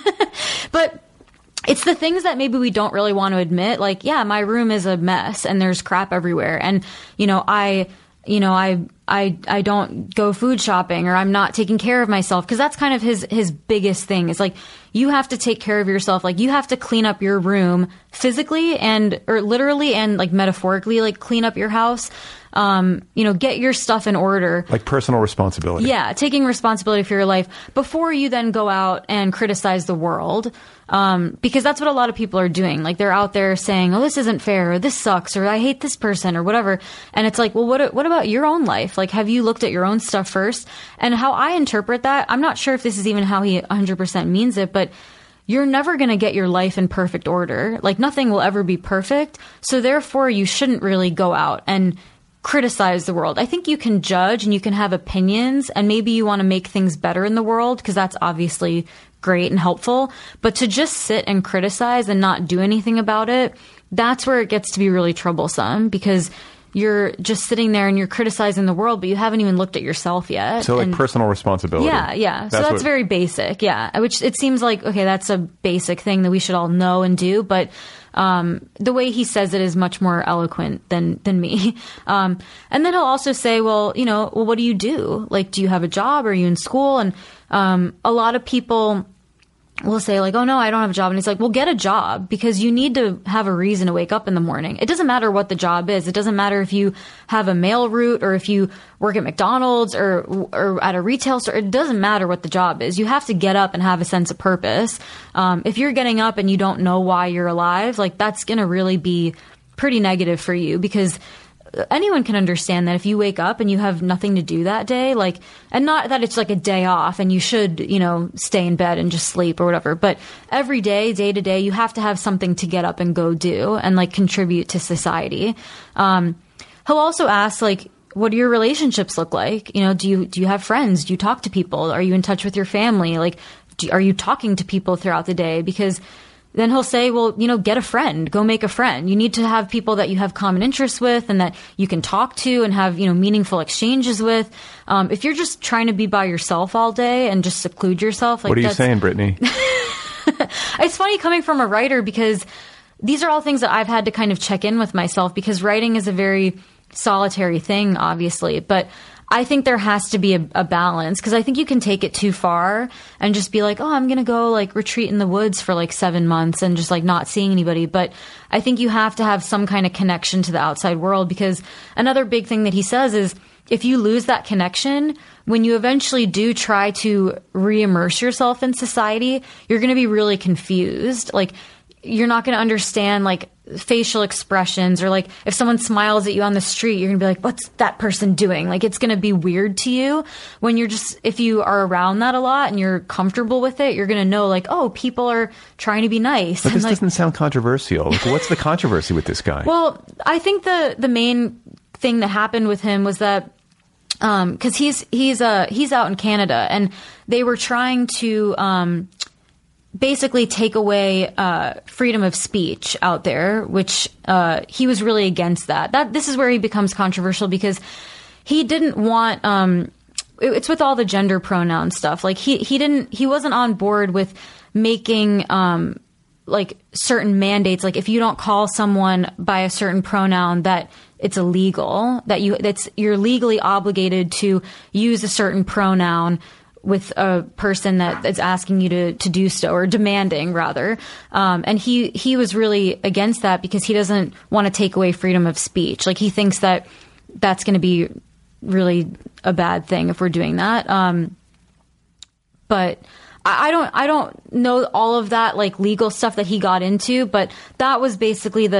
But it's the things that maybe we don't really want to admit. Like, yeah, my room is a mess and there's crap everywhere. And, you know, I, you know, I, I, I don't go food shopping or I'm not taking care of myself. Cause that's kind of his, his biggest thing. It's like, you have to take care of yourself. Like you have to clean up your room physically and, or literally and like metaphorically, like clean up your house. Um, you know, get your stuff in order. Like personal responsibility. Yeah, taking responsibility for your life before you then go out and criticize the world. Um, because that's what a lot of people are doing. Like they're out there saying, oh, this isn't fair, or this sucks, or I hate this person, or whatever. And it's like, well, what, what about your own life? Like, have you looked at your own stuff first? And how I interpret that, I'm not sure if this is even how he one hundred percent means it, but you're never going to get your life in perfect order. Like nothing will ever be perfect. So therefore you shouldn't really go out and criticize the world. I think you can judge and you can have opinions and maybe you want to make things better in the world because that's obviously great and helpful. But to just sit and criticize and not do anything about it, that's where it gets to be really troublesome because you're just sitting there and you're criticizing the world, but you haven't even looked at yourself yet. So like and personal responsibility. Yeah, yeah. That's so that's what, very basic. Yeah. Which it seems like, okay, that's a basic thing that we should all know and do. But um, the way he says it is much more eloquent than, than me. Um, and then he'll also say, well, you know, well, what do you do? Like, do you have a job? Are you in school? And um, a lot of people will say like, oh no, I don't have a job. And he's like, well, get a job because you need to have a reason to wake up in the morning. It doesn't matter what the job is. It doesn't matter if you have a mail route or if you work at McDonald's or, or at a retail store. It doesn't matter what the job is. You have to get up and have a sense of purpose. Um, if you're getting up and you don't know why you're alive, like that's going to really be pretty negative for you because anyone can understand that if you wake up and you have nothing to do that day, like, and not that it's like a day off and you should, you know, stay in bed and just sleep or whatever, but every day, day to day, you have to have something to get up and go do and like contribute to society. Um, he'll also ask like, what do your relationships look like? You know, do you, do you have friends? Do you talk to people? Are you in touch with your family? Like, do, are you talking to people throughout the day? Because then he'll say, well, you know, get a friend, go make a friend. You need to have people that you have common interests with and that you can talk to and have, you know, meaningful exchanges with. Um, if you're just trying to be by yourself all day and just seclude yourself, like, what are you that's, saying, Brittany? It's funny coming from a writer because these are all things that I've had to kind of check in with myself because writing is a very solitary thing, obviously, but I think there has to be a, a balance because I think you can take it too far and just be like, oh, I'm going to go like retreat in the woods for like seven months and just like not seeing anybody. But I think you have to have some kind of connection to the outside world because another big thing that he says is if you lose that connection, when you eventually do try to re-immerse yourself in society, you're going to be really confused. Like, you're not going to understand like facial expressions or like if someone smiles at you on the street, you're going to be like, what's that person doing? Like it's going to be weird to you when you're just, if you are around that a lot and you're comfortable with it, you're going to know like, oh, people are trying to be nice. But this like, doesn't sound controversial. Like, what's the controversy with this guy? Well, I think the, the main thing that happened with him was that um, cause he's, he's, uh, he's out in Canada and they were trying to, um, basically take away uh, freedom of speech out there, which uh, he was really against that. That this is where he becomes controversial because he didn't want. Um, it, it's with all the gender pronoun stuff. Like he he didn't he wasn't on board with making um, like certain mandates. Like if you don't call someone by a certain pronoun, that it's illegal. That you that's you're legally obligated to use a certain pronoun with a person that is asking you to, to do so or demanding rather. Um, and he, he was really against that because he doesn't want to take away freedom of speech. Like he thinks that that's going to be really a bad thing if we're doing that. Um, but I, I don't, I don't know all of that like legal stuff that he got into, but that was basically the,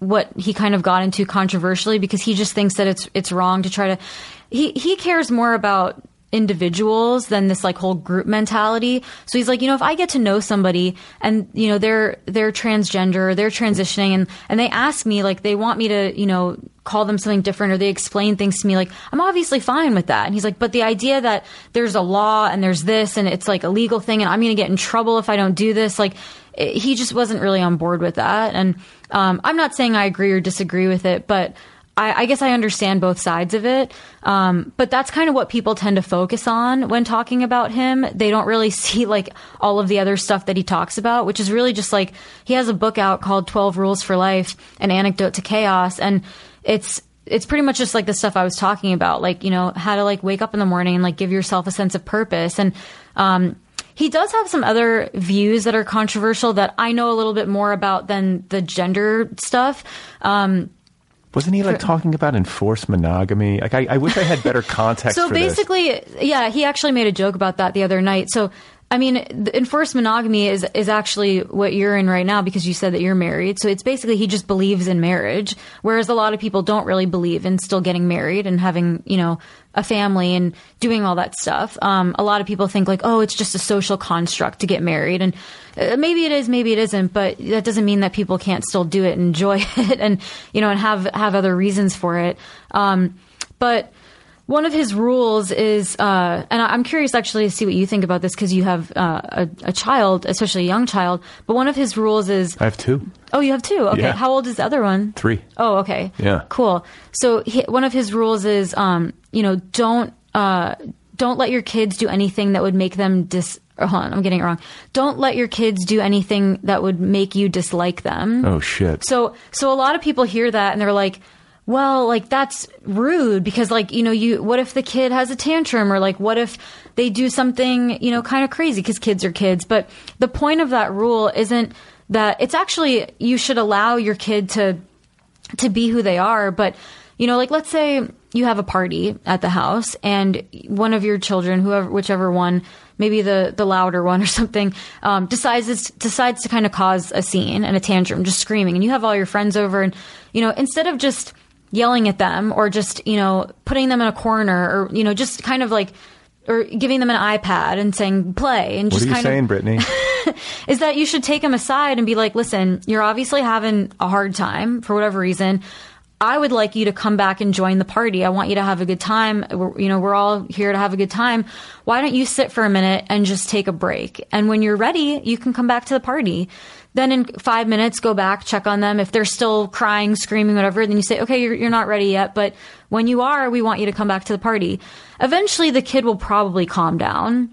what he kind of got into controversially, because he just thinks that it's it's wrong to try to. He he cares more about individuals than this like whole group mentality. So he's like, you know, if I get to know somebody and, you know, they're they're transgender, they're transitioning, and and they ask me, like, they want me to, you know, call them something different, or they explain things to me, like, I'm obviously fine with that. And he's like, but the idea that there's a law and there's this and it's like a legal thing and I'm going to get in trouble if I don't do this, like, it, he just wasn't really on board with that. And um, I'm not saying I agree or disagree with it, but I, I guess I understand both sides of it. Um, but that's kind of what people tend to focus on when talking about him. They don't really see like all of the other stuff that he talks about, which is really just like, he has a book out called twelve Rules for Life, An Antidote to Chaos. And it's, it's pretty much just like the stuff I was talking about, like, you know, how to like wake up in the morning and like give yourself a sense of purpose. And, um, he does have some other views that are controversial that I know a little bit more about than the gender stuff. Um, Wasn't he like talking about enforced monogamy? Like, I, I wish I had better context. So for basically, this. yeah, he actually made a joke about that the other night. So, I mean, the enforced monogamy is is actually what you're in right now, because you said that you're married. So it's basically he just believes in marriage, whereas a lot of people don't really believe in still getting married and having, you know, a family and doing all that stuff. Um, a lot of people think like, oh, it's just a social construct to get married, and uh, maybe it is, maybe it isn't, but that doesn't mean that people can't still do it and enjoy it, and you know, and have have other reasons for it. Um, but one of his rules is, uh, and I'm curious actually to see what you think about this, because you have uh, a, a child, especially a young child. But one of his rules is, I have two. Oh, you have two. Okay, yeah. How old is the other one? Three. Oh, okay. Yeah. Cool. So he, one of his rules is, um, you know, don't uh, don't let your kids do anything that would make them dis. Oh, hold on, I'm getting it wrong. Don't let your kids do anything that would make you dislike them. Oh shit. So so a lot of people hear that and they're like, well, like, that's rude, because, like, you know, you, what if the kid has a tantrum, or like, what if they do something, you know, kind of crazy, because kids are kids. But the point of that rule isn't that, it's actually, you should allow your kid to, to be who they are. But, you know, like, let's say you have a party at the house and one of your children, whoever, whichever one, maybe the, the louder one or something, um, decides, decides to kind of cause a scene and a tantrum, just screaming, and you have all your friends over, and, you know, instead of just yelling at them, or just, you know, putting them in a corner, or, you know, just kind of like, or giving them an iPad and saying play, and just what are you kind saying, of, Brittany? is that you should take them aside and be like, listen, you're obviously having a hard time for whatever reason. I would like you to come back and join the party. I want you to have a good time. We're, you know, we're all here to have a good time. Why don't you sit for a minute and just take a break? And when you're ready, you can come back to the party. Then in five minutes, go back, check on them. If they're still crying, screaming, whatever, then you say, okay, you're, you're not ready yet, but when you are, we want you to come back to the party. Eventually, the kid will probably calm down.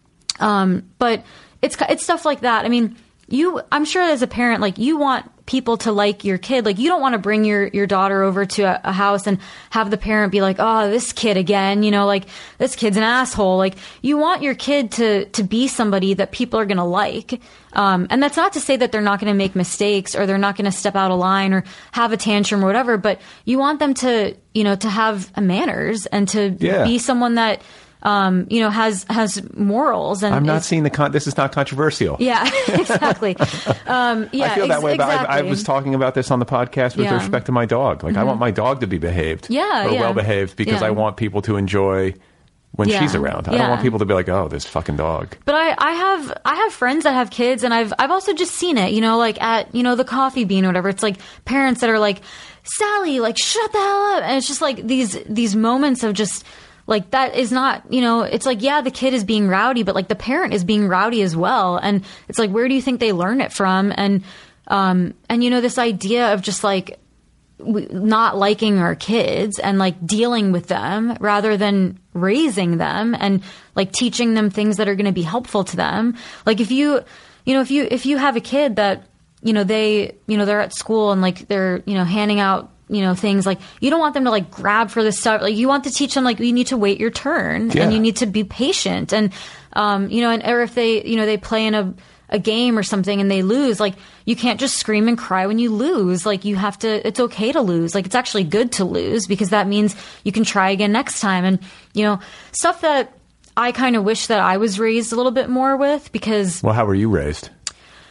Um, but it's it's stuff like that. I mean, you, I'm sure as a parent, like, you want people to like your kid. Like, you don't want to bring your, your daughter over to a, a house and have the parent be like, oh, this kid again, you know, like, this kid's an asshole. Like, you want your kid to, to be somebody that people are going to like. Um, and that's not to say that they're not going to make mistakes, or they're not going to step out of line or have a tantrum or whatever, but you want them to, you know, to have manners and to yeah. be someone that, Um, you know, has has morals. And I'm not is, seeing the con. This is not controversial. Yeah, exactly. Um, yeah, I feel that ex- way about. exactly. I, I was talking about this on the podcast with Yeah. respect to my dog. Like, mm-hmm. I want my dog to be behaved, Yeah, or yeah. well behaved, because Yeah. I want people to enjoy when Yeah. she's around. I Yeah. don't want people to be like, oh, this fucking dog. But I, I have I have friends that have kids, and I've I've also just seen it. You know, like at you know the Coffee Bean or whatever. It's like parents that are like, Sally, like, shut the hell up, and it's just like these these moments of just. Like, that is not, you know, it's like, yeah, the kid is being rowdy, but like the parent is being rowdy as well. And it's like, where do you think they learn it from? And, um, and you know, this idea of just like w- not liking our kids and like dealing with them rather than raising them and like teaching them things that are going to be helpful to them. Like, if you, you know, if you, if you have a kid that, you know, they, you know, they're at school and like they're, you know, handing out, you know, things like, you don't want them to like grab for this stuff. Like, you want to teach them, like, you need to wait your turn yeah. and you need to be patient. And, um, you know, and, or if they, you know, they play in a, a game or something and they lose, like, you can't just scream and cry when you lose. Like, you have to, it's okay to lose. Like, it's actually good to lose, because that means you can try again next time. And, you know, stuff that I kind of wish that I was raised a little bit more with, because. Well, how were you raised?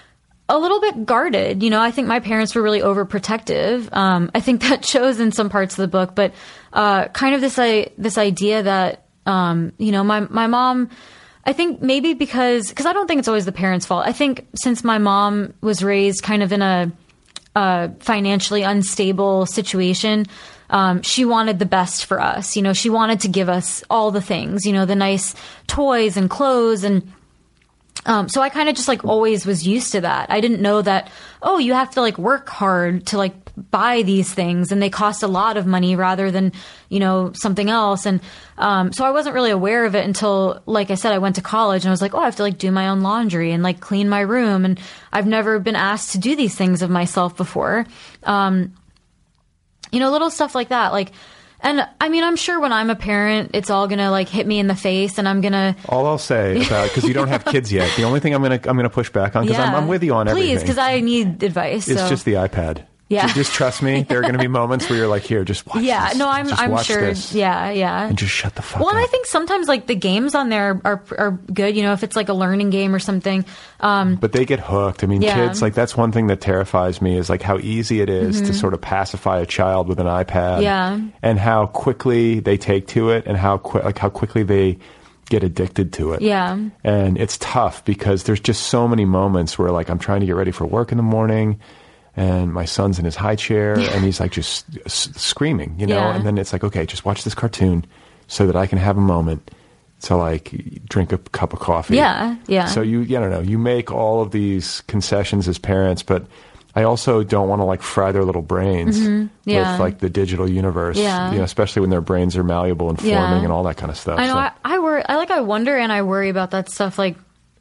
a little bit guarded. You know, I think my parents were really overprotective. Um, I think that shows in some parts of the book, but uh, kind of this I, this idea that, um, you know, my my mom, I think maybe because, because I don't think it's always the parents' fault. I think since my mom was raised kind of in a, a financially unstable situation, um, she wanted the best for us. You know, she wanted to give us all the things, you know, the nice toys and clothes and Um, so I kind of just like always was used to that. I didn't know that, oh, you have to like work hard to like buy these things and they cost a lot of money rather than, you know, something else. And, um, so I wasn't really aware of it until, like I said, I went to college and I was like, oh, I have to like do my own laundry and like clean my room. And I've never been asked to do these things of myself before. Um, you know, little stuff like that. Like, and I mean, I'm sure when I'm a parent, it's all going to like hit me in the face and I'm going to. All I'll say about, because you don't have kids yet, the only thing I'm going to I'm going to push back on, because yeah. I'm, I'm with you on everything. Please, because I need advice. It's so. just the iPad. Yeah. Just, just trust me. There are going to be moments where you're like, here, just watch yeah, this. no, I'm just I'm watch sure. This, yeah, yeah. and just shut the fuck well, up. Well, and I think sometimes like the games on there are are good. You know, if it's like a learning game or something. Um, but they get hooked. I mean, yeah. kids, like that's one thing that terrifies me is like how easy it is mm-hmm. to sort of pacify a child with an iPad. Yeah. And how quickly they take to it, and how qui- like how quickly they get addicted to it. Yeah. And it's tough because there's just so many moments where like I'm trying to get ready for work in the morning. And my son's in his high chair, and he's like just s- screaming, you know. Yeah. And then it's like, okay, just watch this cartoon, so that I can have a moment to like drink a cup of coffee. Yeah, yeah. So you, I don't know, you make all of these concessions as parents, but I also don't want to like fry their little brains mm-hmm. yeah. with like the digital universe. Yeah. You know, especially when their brains are malleable and forming yeah. and all that kind of stuff. I know. So. I, I worry. I like. I wonder, and I worry about that stuff. Like,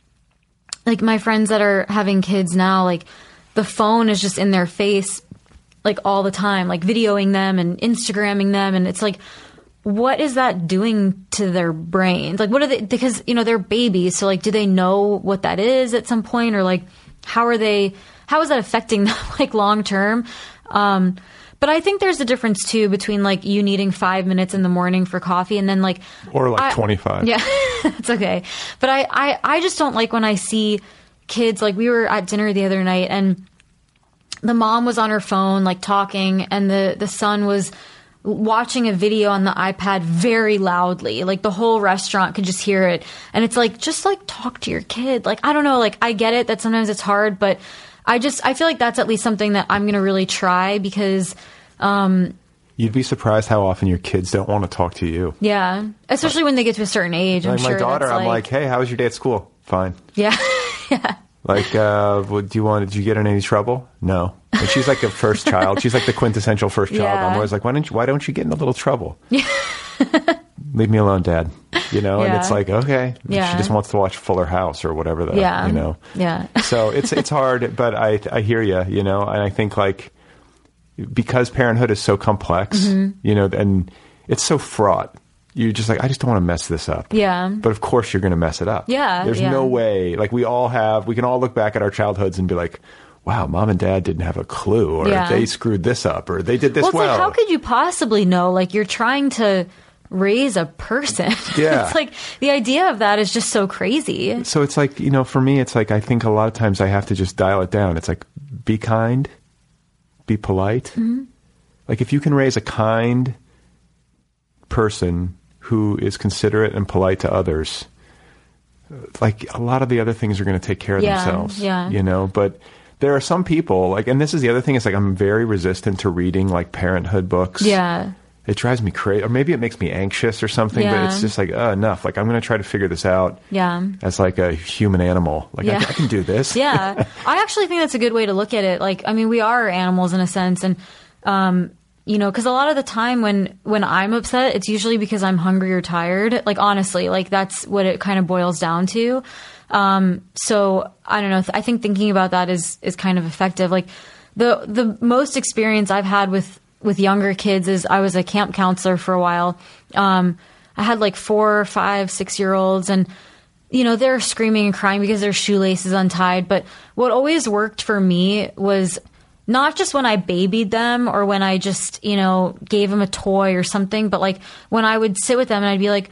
like my friends that are having kids now, like. The phone is just in their face, like all the time, like videoing them and Instagramming them. And it's like, what is that doing to their brains? Like, what are they, because, you know, they're babies. So like, do they know what that is at some point? Or like, how are they, how is that affecting them like long term? Um, but I think there's a difference too between like you needing five minutes in the morning for coffee and then like. Or like I, twenty-five. Yeah, it's okay. But I, I, I just don't like when I see kids, like we were at dinner the other night and the mom was on her phone like talking and the, the son was watching a video on the iPad very loudly. Like the whole restaurant could just hear it. And it's like, just like talk to your kid. Like, I don't know, like I get it that sometimes it's hard, but I just, I feel like that's at least something that I'm going to really try because, um, you'd be surprised how often your kids don't want to talk to you. Yeah. Especially when they get to a certain age. Like I'm my sure daughter, that's I'm like, hey, how was your day at school? Fine. Yeah. yeah. Like, uh, what, do you want, did you get in any trouble? No. And she's like the first child. She's like the quintessential first child. Yeah. I'm always like, why don't you, why don't you get in a little trouble? Leave me alone, Dad. You know, yeah. and it's like, okay. Yeah. She just wants to watch Fuller House or whatever the, yeah. you know. Yeah. So it's, it's hard, but I, I hear you, you know, and I think like, because parenthood is so complex, mm-hmm. you know, and it's so fraught. You're just like, I just don't want to mess this up. Yeah. But of course you're going to mess it up. Yeah. There's yeah. no way. Like we all have, we can all look back at our childhoods and be like, wow, mom and dad didn't have a clue, or yeah. they screwed this up, or they did this well. It's well. like, how could you possibly know? Like you're trying to raise a person. Yeah. It's like the idea of that is just so crazy. So it's like, you know, for me, it's like, I think a lot of times I have to just dial it down. It's like, be kind, be polite. Mm-hmm. Like if you can raise a kind person who is considerate and polite to others, like a lot of the other things are going to take care of yeah, themselves, yeah. you know, but there are some people like, and this is the other thing, is like, I'm very resistant to reading like parenthood books. Yeah. It drives me crazy, or maybe it makes me anxious or something, yeah. but it's just like, uh, enough. Like I'm going to try to figure this out yeah. as like a human animal. Like yeah. I, I can do this. Yeah. I actually think that's a good way to look at it. Like, I mean, we are animals in a sense. And, um, you know, because a lot of the time when, when I'm upset, it's usually because I'm hungry or tired. Like, honestly, like that's what it kind of boils down to. Um, so I don't know. I think thinking about that is, is kind of effective. Like the, the most experience I've had with, with younger kids is I was a camp counselor for a while. Um, I had like four, five, six year olds, and, you know, they're screaming and crying because their shoelace is untied. But what always worked for me was not just when I babied them or when I just, you know, gave them a toy or something, but like when I would sit with them and I'd be like,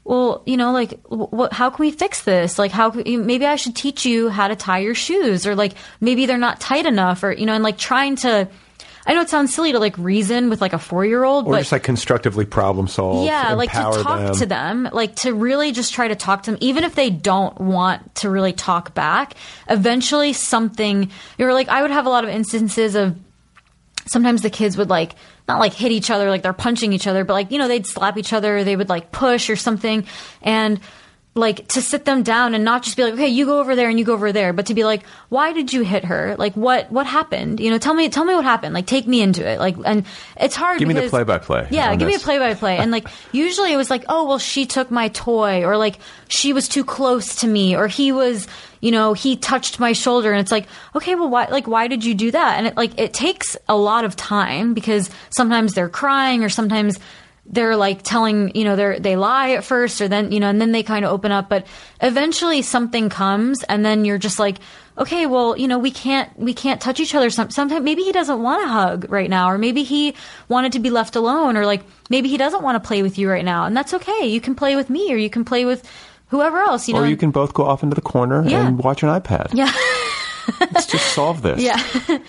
well, you know, like, what, how can we fix this? Like, how, maybe I should teach you how to tie your shoes, or like, maybe they're not tight enough, or, you know, and like trying to, I know it sounds silly to like reason with like a four-year-old, or but just like constructively problem solve. Yeah, like to talk them. to them, like to really just try to talk to them, even if they don't want to really talk back. Eventually, something, you're like, I would have a lot of instances of sometimes the kids would like not like hit each other, like they're punching each other, but like, you know, they'd slap each other, they would like push or something, and like to sit them down and not just be like, okay, you go over there and you go over there, but to be like, why did you hit her? Like, what, what happened? You know, tell me, tell me what happened. Like, take me into it. Like, and it's hard. Give because, me the play by play. Yeah. Give this. me a play by play. And like, usually it was like, oh, well, she took my toy, or like she was too close to me, or he was, you know, he touched my shoulder. And it's like, okay, well, why, like, why did you do that? And it like, it takes a lot of time, because sometimes they're crying, or sometimes they're like telling, you know, they're, they lie at first, or then, you know, and then they kind of open up, but eventually something comes, and then you're just like, okay, well, you know, we can't, we can't touch each other. Some, sometimes maybe he doesn't want a hug right now, or maybe he wanted to be left alone, or like, maybe he doesn't want to play with you right now. And that's okay. You can play with me, or you can play with whoever else, you know. Or you can both go off into the corner yeah. and watch an iPad. Yeah. Let's just solve this. Yeah.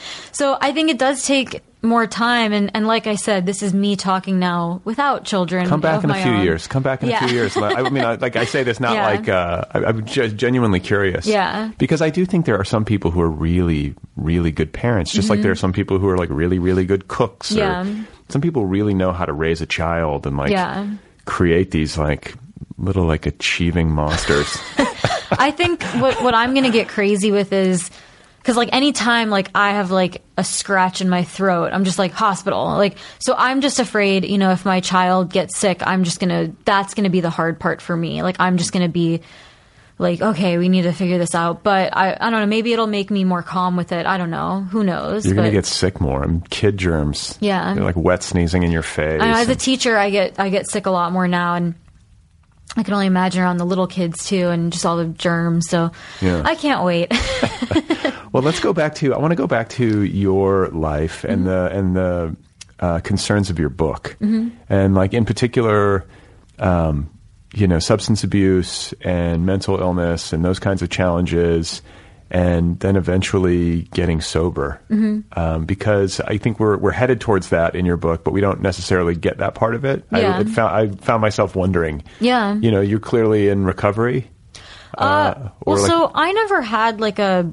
So I think it does take more time. And, and like I said, this is me talking now without children. Come back in a few own. years. Come back in yeah. a few years. I mean, I, like I say this not yeah. like, uh, I, I'm just genuinely curious. Yeah. Because I do think there are some people who are really, really good parents, just mm-hmm. like there are some people who are like really, really good cooks. Yeah. Or some people really know how to raise a child and like yeah. create these like little like achieving monsters. I think what, what I'm going to get crazy with is, because like anytime like I have like a scratch in my throat, I'm just like hospital. Like, so I'm just afraid, you know, if my child gets sick, I'm just going to, that's going to be the hard part for me. Like, I'm just going to be like, okay, we need to figure this out. But I, I don't know, maybe it'll make me more calm with it. I don't know. Who knows? You're but, going to get sick more. I mean, kid germs. Yeah. They're like wet sneezing in your face. I know, as a and, teacher, I get, I get sick a lot more now. And I can only imagine around the little kids too, and just all the germs. So yeah. I can't wait. Well, let's go back to, I want to go back to your life and mm-hmm. the, and the uh, concerns of your book. Mm-hmm. And like in particular, um, you know, substance abuse and mental illness and those kinds of challenges, and then eventually getting sober. Mm-hmm. Um, because I think we're we're headed towards that in your book, but we don't necessarily get that part of it. Yeah. I, it found, I found myself wondering, yeah. you know, you're clearly in recovery. Uh, uh, well, like, so I never had like a,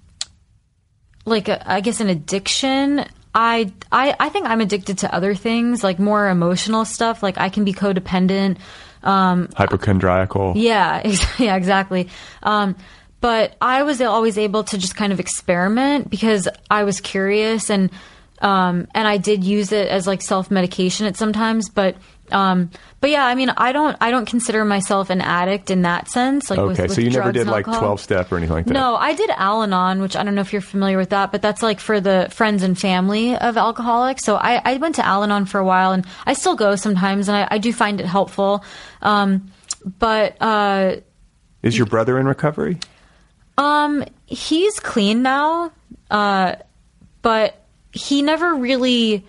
like a, I guess an addiction. I, I, I think I'm addicted to other things, like more emotional stuff. Like I can be codependent. Um, Hypochondriacal. Yeah, ex- yeah, exactly. Um, but I was always able to just kind of experiment because I was curious, and um, and I did use it as like self-medication at sometimes. But um, but yeah, I mean, I don't I don't consider myself an addict in that sense. Like okay, with, with so you never did like alcohol. twelve-step or anything like that? No, I did Al-Anon, which I don't know if you're familiar with that, but that's like for the friends and family of alcoholics. So I, I went to Al-Anon for a while, and I still go sometimes, and I, I do find it helpful. Um, but uh, is your brother in recovery? Um, he's clean now, uh, but he never really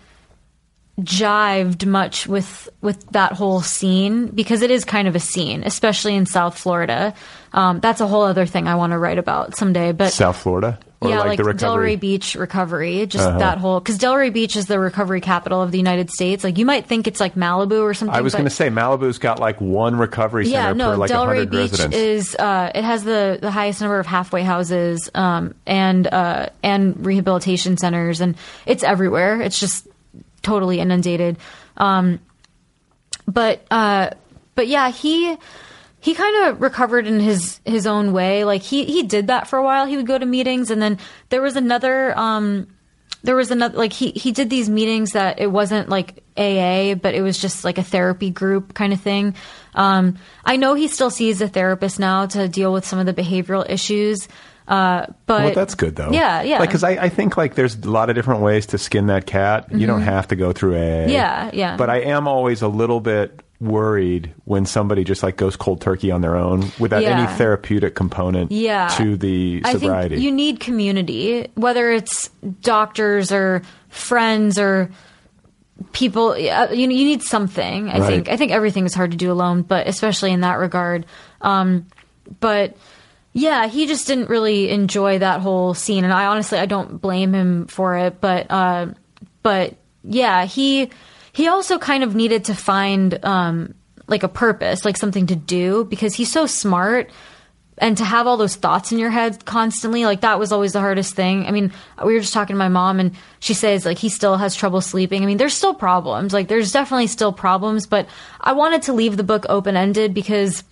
jived much with with that whole scene, because it is kind of a scene, especially in South Florida. Um, that's a whole other thing I want to write about someday. But South Florida? Or yeah, like, like the recovery? Delray Beach recovery, just uh-huh. that whole, because Delray Beach is the recovery capital of the United States. Like, you might think it's like Malibu or something. I was but, going to say Malibu's got like one recovery center yeah, no, per like Delray one hundred Beach residents. is uh, it has the, the highest number of halfway houses um, and uh, and rehabilitation centers, and it's everywhere. It's just totally inundated. Um, but uh, but yeah, he. He kind of recovered in his, his own way. Like he, he did that for a while. He would go to meetings, and then there was another, um, there was another, like he, he did these meetings that it wasn't like A A, but it was just like a therapy group kind of thing. Um, I know he still sees a therapist now to deal with some of the behavioral issues. Uh, but well, that's good though. Yeah, yeah. Like, cause I, I think like there's a lot of different ways to skin that cat. Mm-hmm. You don't have to go through A A. Yeah, yeah. But I am always a little bit worried when somebody just like goes cold turkey on their own without yeah. any therapeutic component yeah. to the sobriety. I think you need community, whether it's doctors or friends or people, uh, you know, you need something. I Right. think. I think everything is hard to do alone, but especially in that regard. Um, but yeah, he just didn't really enjoy that whole scene, and I honestly I don't blame him for it. But uh, but yeah, he he also kind of needed to find um, like a purpose, like something to do, because he's so smart. And to have all those thoughts in your head constantly, like that was always the hardest thing. I mean, we were just talking to my mom and she says like he still has trouble sleeping. I mean, there's still problems. Like there's definitely still problems, but I wanted to leave the book open-ended because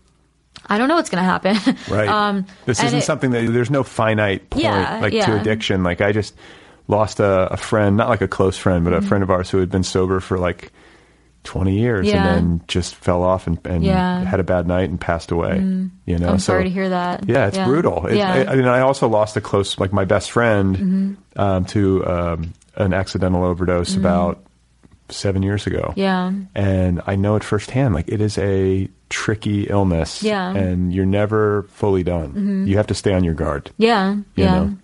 I don't know what's going to happen. Right. um, this and isn't it- something that there's no finite point Yeah, like to yeah. addiction. Like I just lost a, a friend, not like a close friend, but a Mm-hmm. friend of ours who had been sober for like twenty years Yeah. and then just fell off and, and Yeah. had a bad night and passed away. You know, I'm so sorry to hear that. yeah, it's brutal. It, Yeah. I, I mean, I also lost a close, like my best friend, Mm-hmm. um, to um, an accidental overdose about seven years ago. Yeah. And I know it firsthand. Like it is a tricky illness. Yeah. And you're never fully done. You have to stay on your guard. Yeah. You Yeah. know?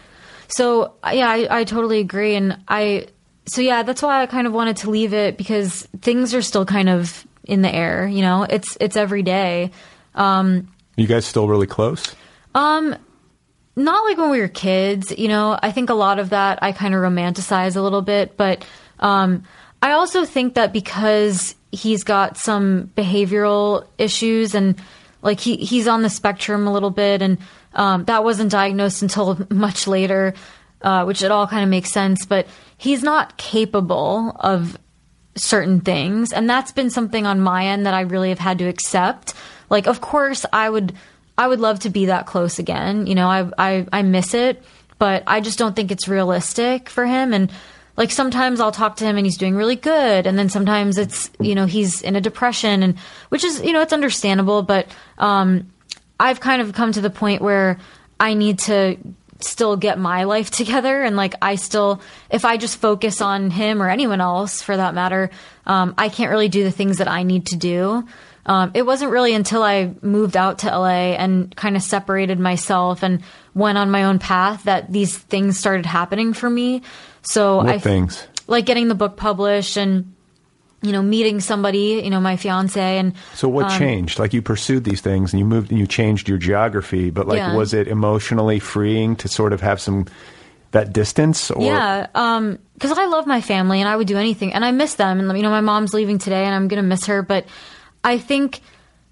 So yeah, I, I totally agree. And I, so yeah, that's why I kind of wanted to leave it, because things are still kind of in the air, you know, it's, it's every day. Um, You guys still really close? um, not like when we were kids, you know, I think a lot of that I kind of romanticize a little bit, but, um, I also think that because he's got some behavioral issues and like he, he's on the spectrum a little bit, and um, that wasn't diagnosed until much later, uh, which it all kind of makes sense, but he's not capable of certain things. And that's been something on my end that I really have had to accept. Like, of course, I would I would love to be that close again. You know, I I, I miss it, but I just don't think it's realistic for him. And like sometimes I'll talk to him and he's doing really good, and then sometimes it's, you know, he's in a depression, and which is, you know, it's understandable, but um, I've kind of come to the point where I need to still get my life together, and like I still, if I just focus on him or anyone else for that matter, um, I can't really do the things that I need to do. Um, it wasn't really until I moved out to L A and kind of separated myself and went on my own path that these things started happening for me. So What I things? like getting the book published and, you know, meeting somebody, you know, my fiance. And So what um, changed? Like you pursued these things and you moved and you changed your geography, but like Yeah. was it emotionally freeing to sort of have some that distance? Or Yeah, um, because I love my family and I would do anything, and I miss them. And you know, my mom's leaving today, and I'm gonna miss her. But I think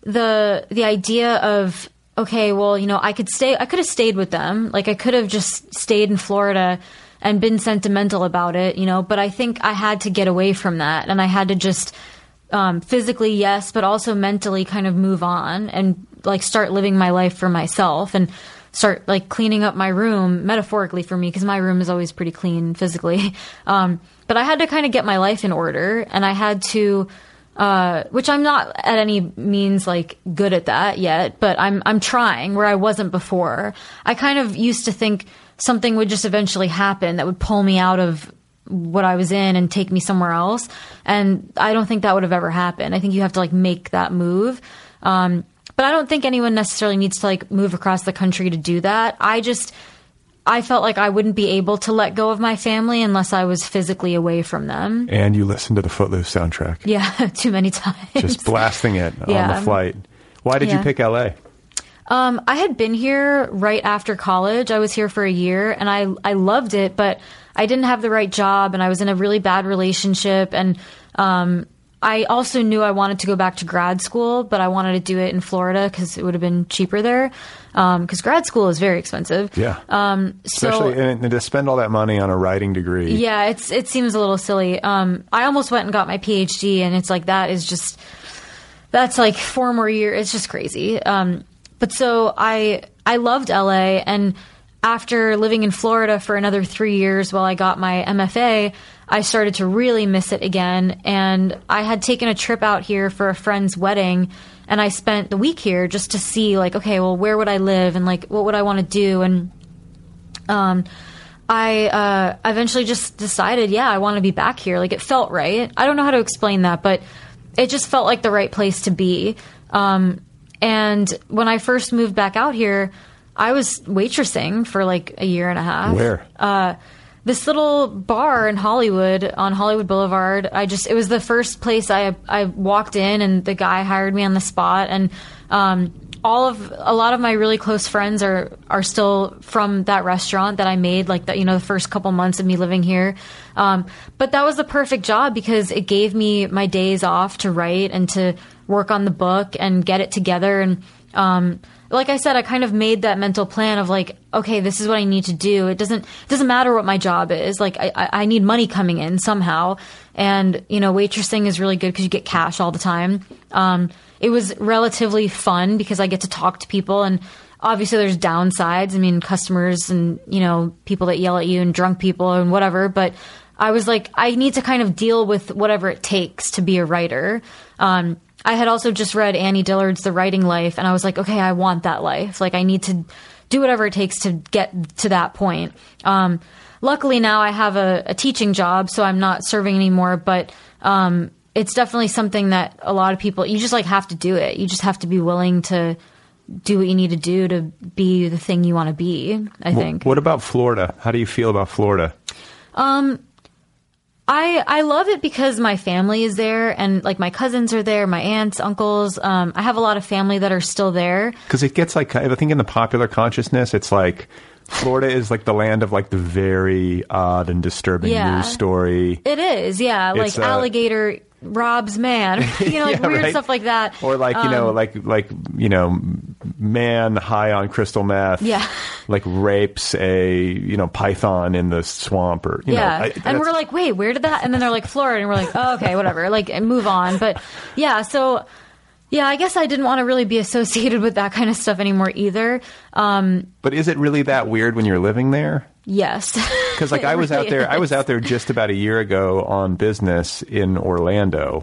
the the idea of okay, well, you know, I could stay. I could have stayed with them. Like I could have just stayed in Florida and been sentimental about it, you know. But I think I had to get away from that, and I had to just um, physically, yes, but also mentally, kind of move on and like start living my life for myself and start like cleaning up my room, metaphorically for me, because my room is always pretty clean physically. Um, but I had to kind of get my life in order, and I had to, uh, which I'm not at any means like good at that yet, but I'm, I'm trying where I wasn't before. I kind of used to think something would just eventually happen that would pull me out of what I was in and take me somewhere else. And I don't think that would have ever happened. I think you have to like make that move. Um, But I don't think anyone necessarily needs to like move across the country to do that. I just, I felt like I wouldn't be able to let go of my family unless I was physically away from them. And you listened to the Footloose soundtrack. Yeah, too many times. Just blasting it on Yeah. the flight. Why did you Yeah. pick L A? Um, I had been here right after college. I was here for a year, and I I loved it, but I didn't have the right job, and I was in a really bad relationship, and um, I also knew I wanted to go back to grad school, but I wanted to do it in Florida because it would have been cheaper there, because grad school is very expensive. Yeah. Um, so Especially and, and to spend all that money on a writing degree. yeah, it's it seems a little silly. Um, I almost went and got my PhD, and it's like that is just that's like four more years. It's just crazy. Um, but so I I loved L A, and after living in Florida for another three years while I got my M F A, I started to really miss it again. And I had taken a trip out here for a friend's wedding, and I spent the week here just to see like, okay, well, where would I live, and like what would I want to do, and um. I uh, eventually just decided, yeah, I want to be back here. Like, it felt right. I don't know how to explain that, but it just felt like the right place to be. Um, and when I first moved back out here, I was waitressing for like a year and a half. Where? Uh, this little bar in Hollywood on Hollywood Boulevard. I just, it was the first place I, I walked in, and the guy hired me on the spot. And, um, all of, a lot of my really close friends are, are still from that restaurant that I made, like that, you know, the first couple months of me living here. Um, but that was the perfect job because it gave me my days off to write and to work on the book and get it together. And, um, like I said, I kind of made that mental plan of like, okay, this is what I need to do. It doesn't, it doesn't matter what my job is. Like I, I need money coming in somehow. And, you know, waitressing is really good because you get cash all the time. Um, it was relatively fun because I get to talk to people, and obviously there's downsides. I mean, customers and, you know, people that yell at you and drunk people and whatever. But I was like, I need to kind of deal with whatever it takes to be a writer. Um, I had also just read Annie Dillard's The Writing Life, and I was like, okay, I want that life. Like, I need to do whatever it takes to get to that point. Um, luckily now I have a, a teaching job, so I'm not serving anymore, but um, it's definitely something that a lot of people, you just like have to do it. You just have to be willing to do what you need to do to be the thing you want to be, I think. What about Florida? How do you feel about Florida? Um, I I love it because my family is there, and like my cousins are there, my aunts, uncles. Um, I have a lot of family that are still there. Because it gets like, I think in the popular consciousness, it's like Florida is like the land of like the very odd and disturbing Yeah. news story. It is, yeah. It's, like uh, alligator robs man, you know, like Yeah, weird right. stuff like that. Or like, you know, Um, like, like, you know, man high on crystal meth. Yeah. Like rapes a, you know, python in the swamp, or, you yeah. know. I, and that's- we're like, wait, where did that? And then they're like, Florida. And we're like, oh, okay, whatever. Like, and move on. But yeah, so yeah, I guess I didn't want to really be associated with that kind of stuff anymore either. Um, But is it really that weird when you're living there? yes. Because like It I was really out there, I was is. out there just about a year ago on business in Orlando,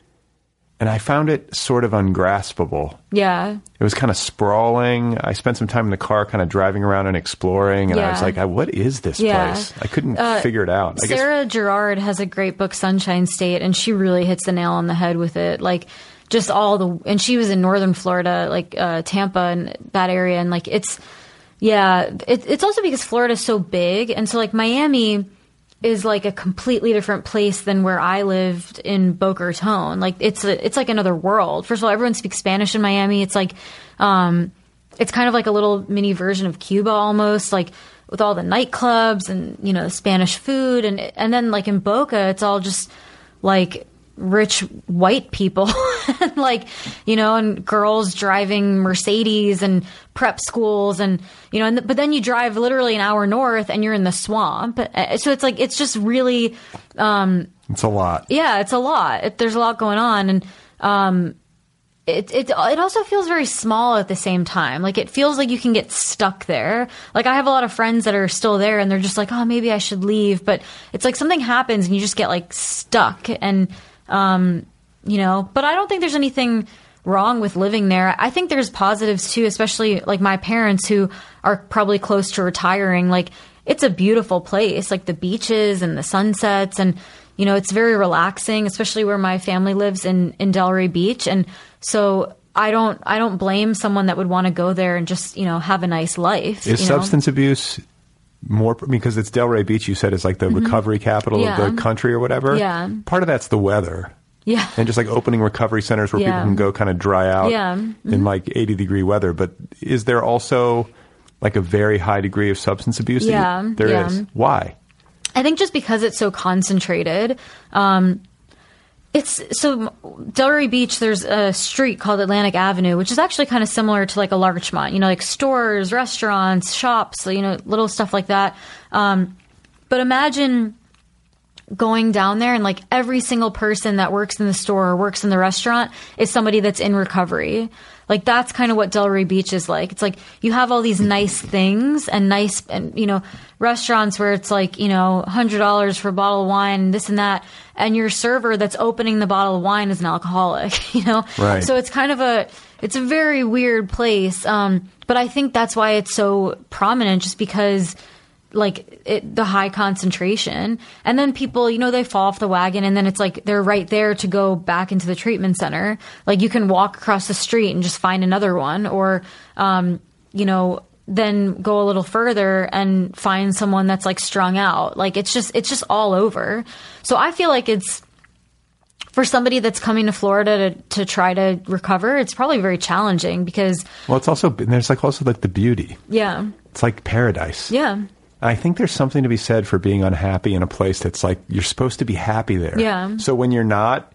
and I found it sort of ungraspable. Yeah. It was kind of sprawling. I spent some time in the car, kind of driving around and exploring, and I was Yeah. like, I, "What is this Yeah. place?" I couldn't Uh, figure it out. I guess Sarah Gerard has a great book, Sunshine State, and she really hits the nail on the head with it. Like, just all the, and she was in northern Florida, like uh, Tampa and that area, and like it's, yeah, it, it's also because Florida is so big, and so like Miami is like a completely different place than where I lived in Boca Raton. Like it's a, it's like another world. First of all, everyone speaks Spanish in Miami. It's like, um, it's kind of like a little mini version of Cuba almost, like with all the nightclubs and, you know, Spanish food. And, and then like in Boca, it's all just like rich white people and like, you know, and girls driving Mercedes and prep schools and, you know, and th- but then you drive literally an hour north and you're in the swamp. Uh, So it's like, it's just really, um, it's a lot. yeah, it's a lot. It, there's a lot going on. And, um, it, it, it also feels very small at the same time. Like it feels like you can get stuck there. Like I have a lot of friends that are still there and they're just like, oh, maybe I should leave. But it's like something happens and you just get like stuck and, um, you know, but I don't think there's anything wrong with living there. I think there's positives too, especially like my parents who are probably close to retiring. Like it's a beautiful place, like the beaches and the sunsets and, you know, it's very relaxing, especially where my family lives in, in Delray Beach. And so I don't, I don't blame someone that would want to go there and just, you know, have a nice life. Is you know? substance abuse more, because it's Delray Beach, you said, is like the recovery capital Mm-hmm. Yeah. of the country or whatever? Yeah. Part of that's the weather. Yeah. And just like opening recovery centers where Yeah. people can go kind of dry out Yeah. in like eighty degree weather. But is there also like a very high degree of substance abuse? that you- Yeah, there yeah. is. Why? I think just because it's so concentrated, um, it's so Delray Beach, there's a street called Atlantic Avenue, which is actually kind of similar to like a Larchmont, you know, like stores, restaurants, shops, you know, little stuff like that. Um, but imagine going down there and like every single person that works in the store or works in the restaurant is somebody that's in recovery. Like that's kind of what Delray Beach is like. It's like you have all these nice things and nice, and you know, restaurants where it's like, you know, one hundred dollars for a bottle of wine, this and that. And your server that's opening the bottle of wine is an alcoholic, you know? Right. So it's kind of a, it's a very weird place. Um, but I think that's why it's so prominent, just because like it, the high concentration, and then people, you know, they fall off the wagon and then it's like they're right there to go back into the treatment center. Like you can walk across the street and just find another one, or, um, you know, then go a little further and find someone that's like strung out. Like it's just it's just all over. So I feel like it's for somebody that's coming to Florida to, to try to recover, it's probably very challenging because well, it's also there's like also like the beauty. Yeah, it's like paradise. Yeah, I think there's something to be said for being unhappy in a place that's like you're supposed to be happy there. Yeah. So when you're not,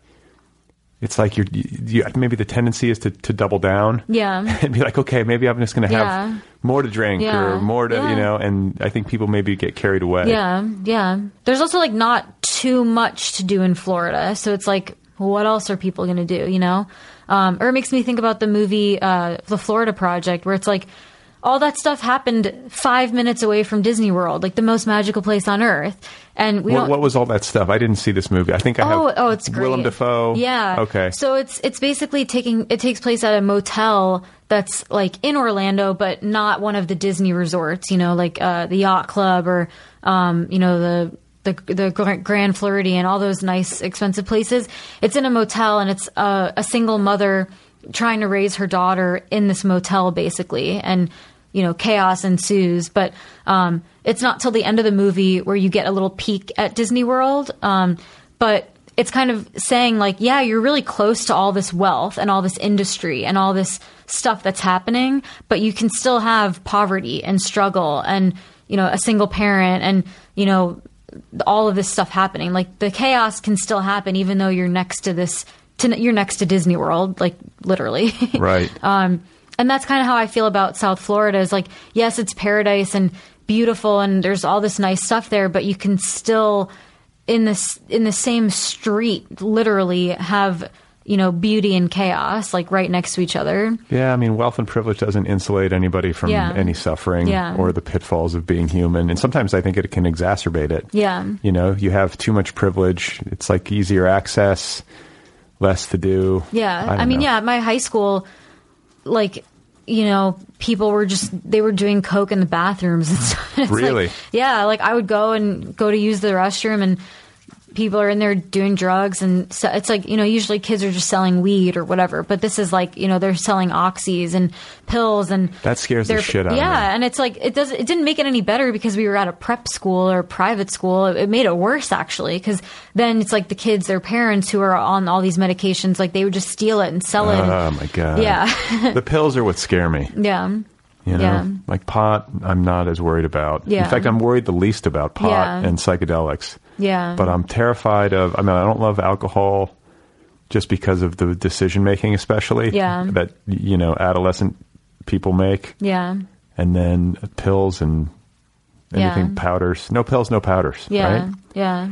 it's like you're you, you, maybe the tendency is to, to double down. Yeah. And be like, okay, maybe I'm just going to have Yeah. more to drink Yeah. or more to, Yeah. you know, and I think people maybe get carried away. Yeah, yeah. There's also like not too much to do in Florida, so it's like, what else are people going to do? You know, um, or it makes me think about the movie uh, The Florida Project, where it's like all that stuff happened five minutes away from Disney World, like the most magical place on earth. And we What, don't. what was all that stuff? I didn't see this movie. I think I have Oh, oh, it's great. Willem Dafoe. Yeah. Okay. So it's it's basically taking it takes place at a motel that's like in Orlando, but not one of the Disney resorts. You know, like uh, the Yacht Club or um, you know the. The, the Grand Floridian, all those nice, expensive places. It's in a motel, and it's a, a single mother trying to raise her daughter in this motel, basically. And, you know, chaos ensues. But um, it's not till the end of the movie where you get a little peek at Disney World. Um, but it's kind of saying, like, yeah, you're really close to all this wealth and all this industry and all this stuff that's happening, but you can still have poverty and struggle and, you know, a single parent and, you know, all of this stuff happening. Like the chaos can still happen even though you're next to this to, you're next to Disney World, like literally. Right. um and that's kind of how I feel about South Florida is like, yes, it's paradise and beautiful and there's all this nice stuff there, but you can still in this in the same street literally have, you know, beauty and chaos like right next to each other. Yeah, I mean, wealth and privilege doesn't insulate anybody from Yeah. any suffering Yeah. or the pitfalls of being human. And sometimes I think it can exacerbate it. Yeah. You know, you have too much privilege. It's like easier access, less to do. Yeah. I, I, don't mean, know. yeah, at my high school, like, you know, people were just, they were doing coke in the bathrooms and stuff. It's Really? like- yeah. Like I would go and go to use the restroom and people are in there doing drugs. And so it's like, you know, usually kids are just selling weed or whatever. But this is like, you know, they're selling oxys and pills and That scares the they're- shit out of me. Yeah. And it's like, it doesn't, it didn't make it any better because we were at a prep school or private school. It, it made it worse actually. Because then it's like the kids, their parents who are on all these medications, like they would just steal it and sell it. and- Oh, my God. Yeah. The pills are what scare me. yeah. You know, Yeah. like pot, I'm not as worried about. Yeah. In fact, I'm worried the least about pot Yeah. and psychedelics. Yeah. But I'm terrified of, I mean, I don't love alcohol just because of the decision making, especially Yeah. that, you know, adolescent people make. Yeah. And then pills and anything Yeah. powders. No pills, no powders. Yeah. Right? Yeah.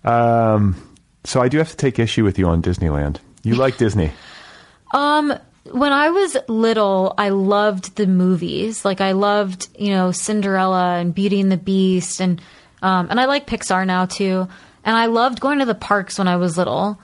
Um, so I do have to take issue with you on Disneyland. You like Disney. Um, when I was little, I loved the movies. Like I loved, you know, Cinderella and Beauty and the Beast, and um, and I like Pixar now too. And I loved going to the parks when I was little.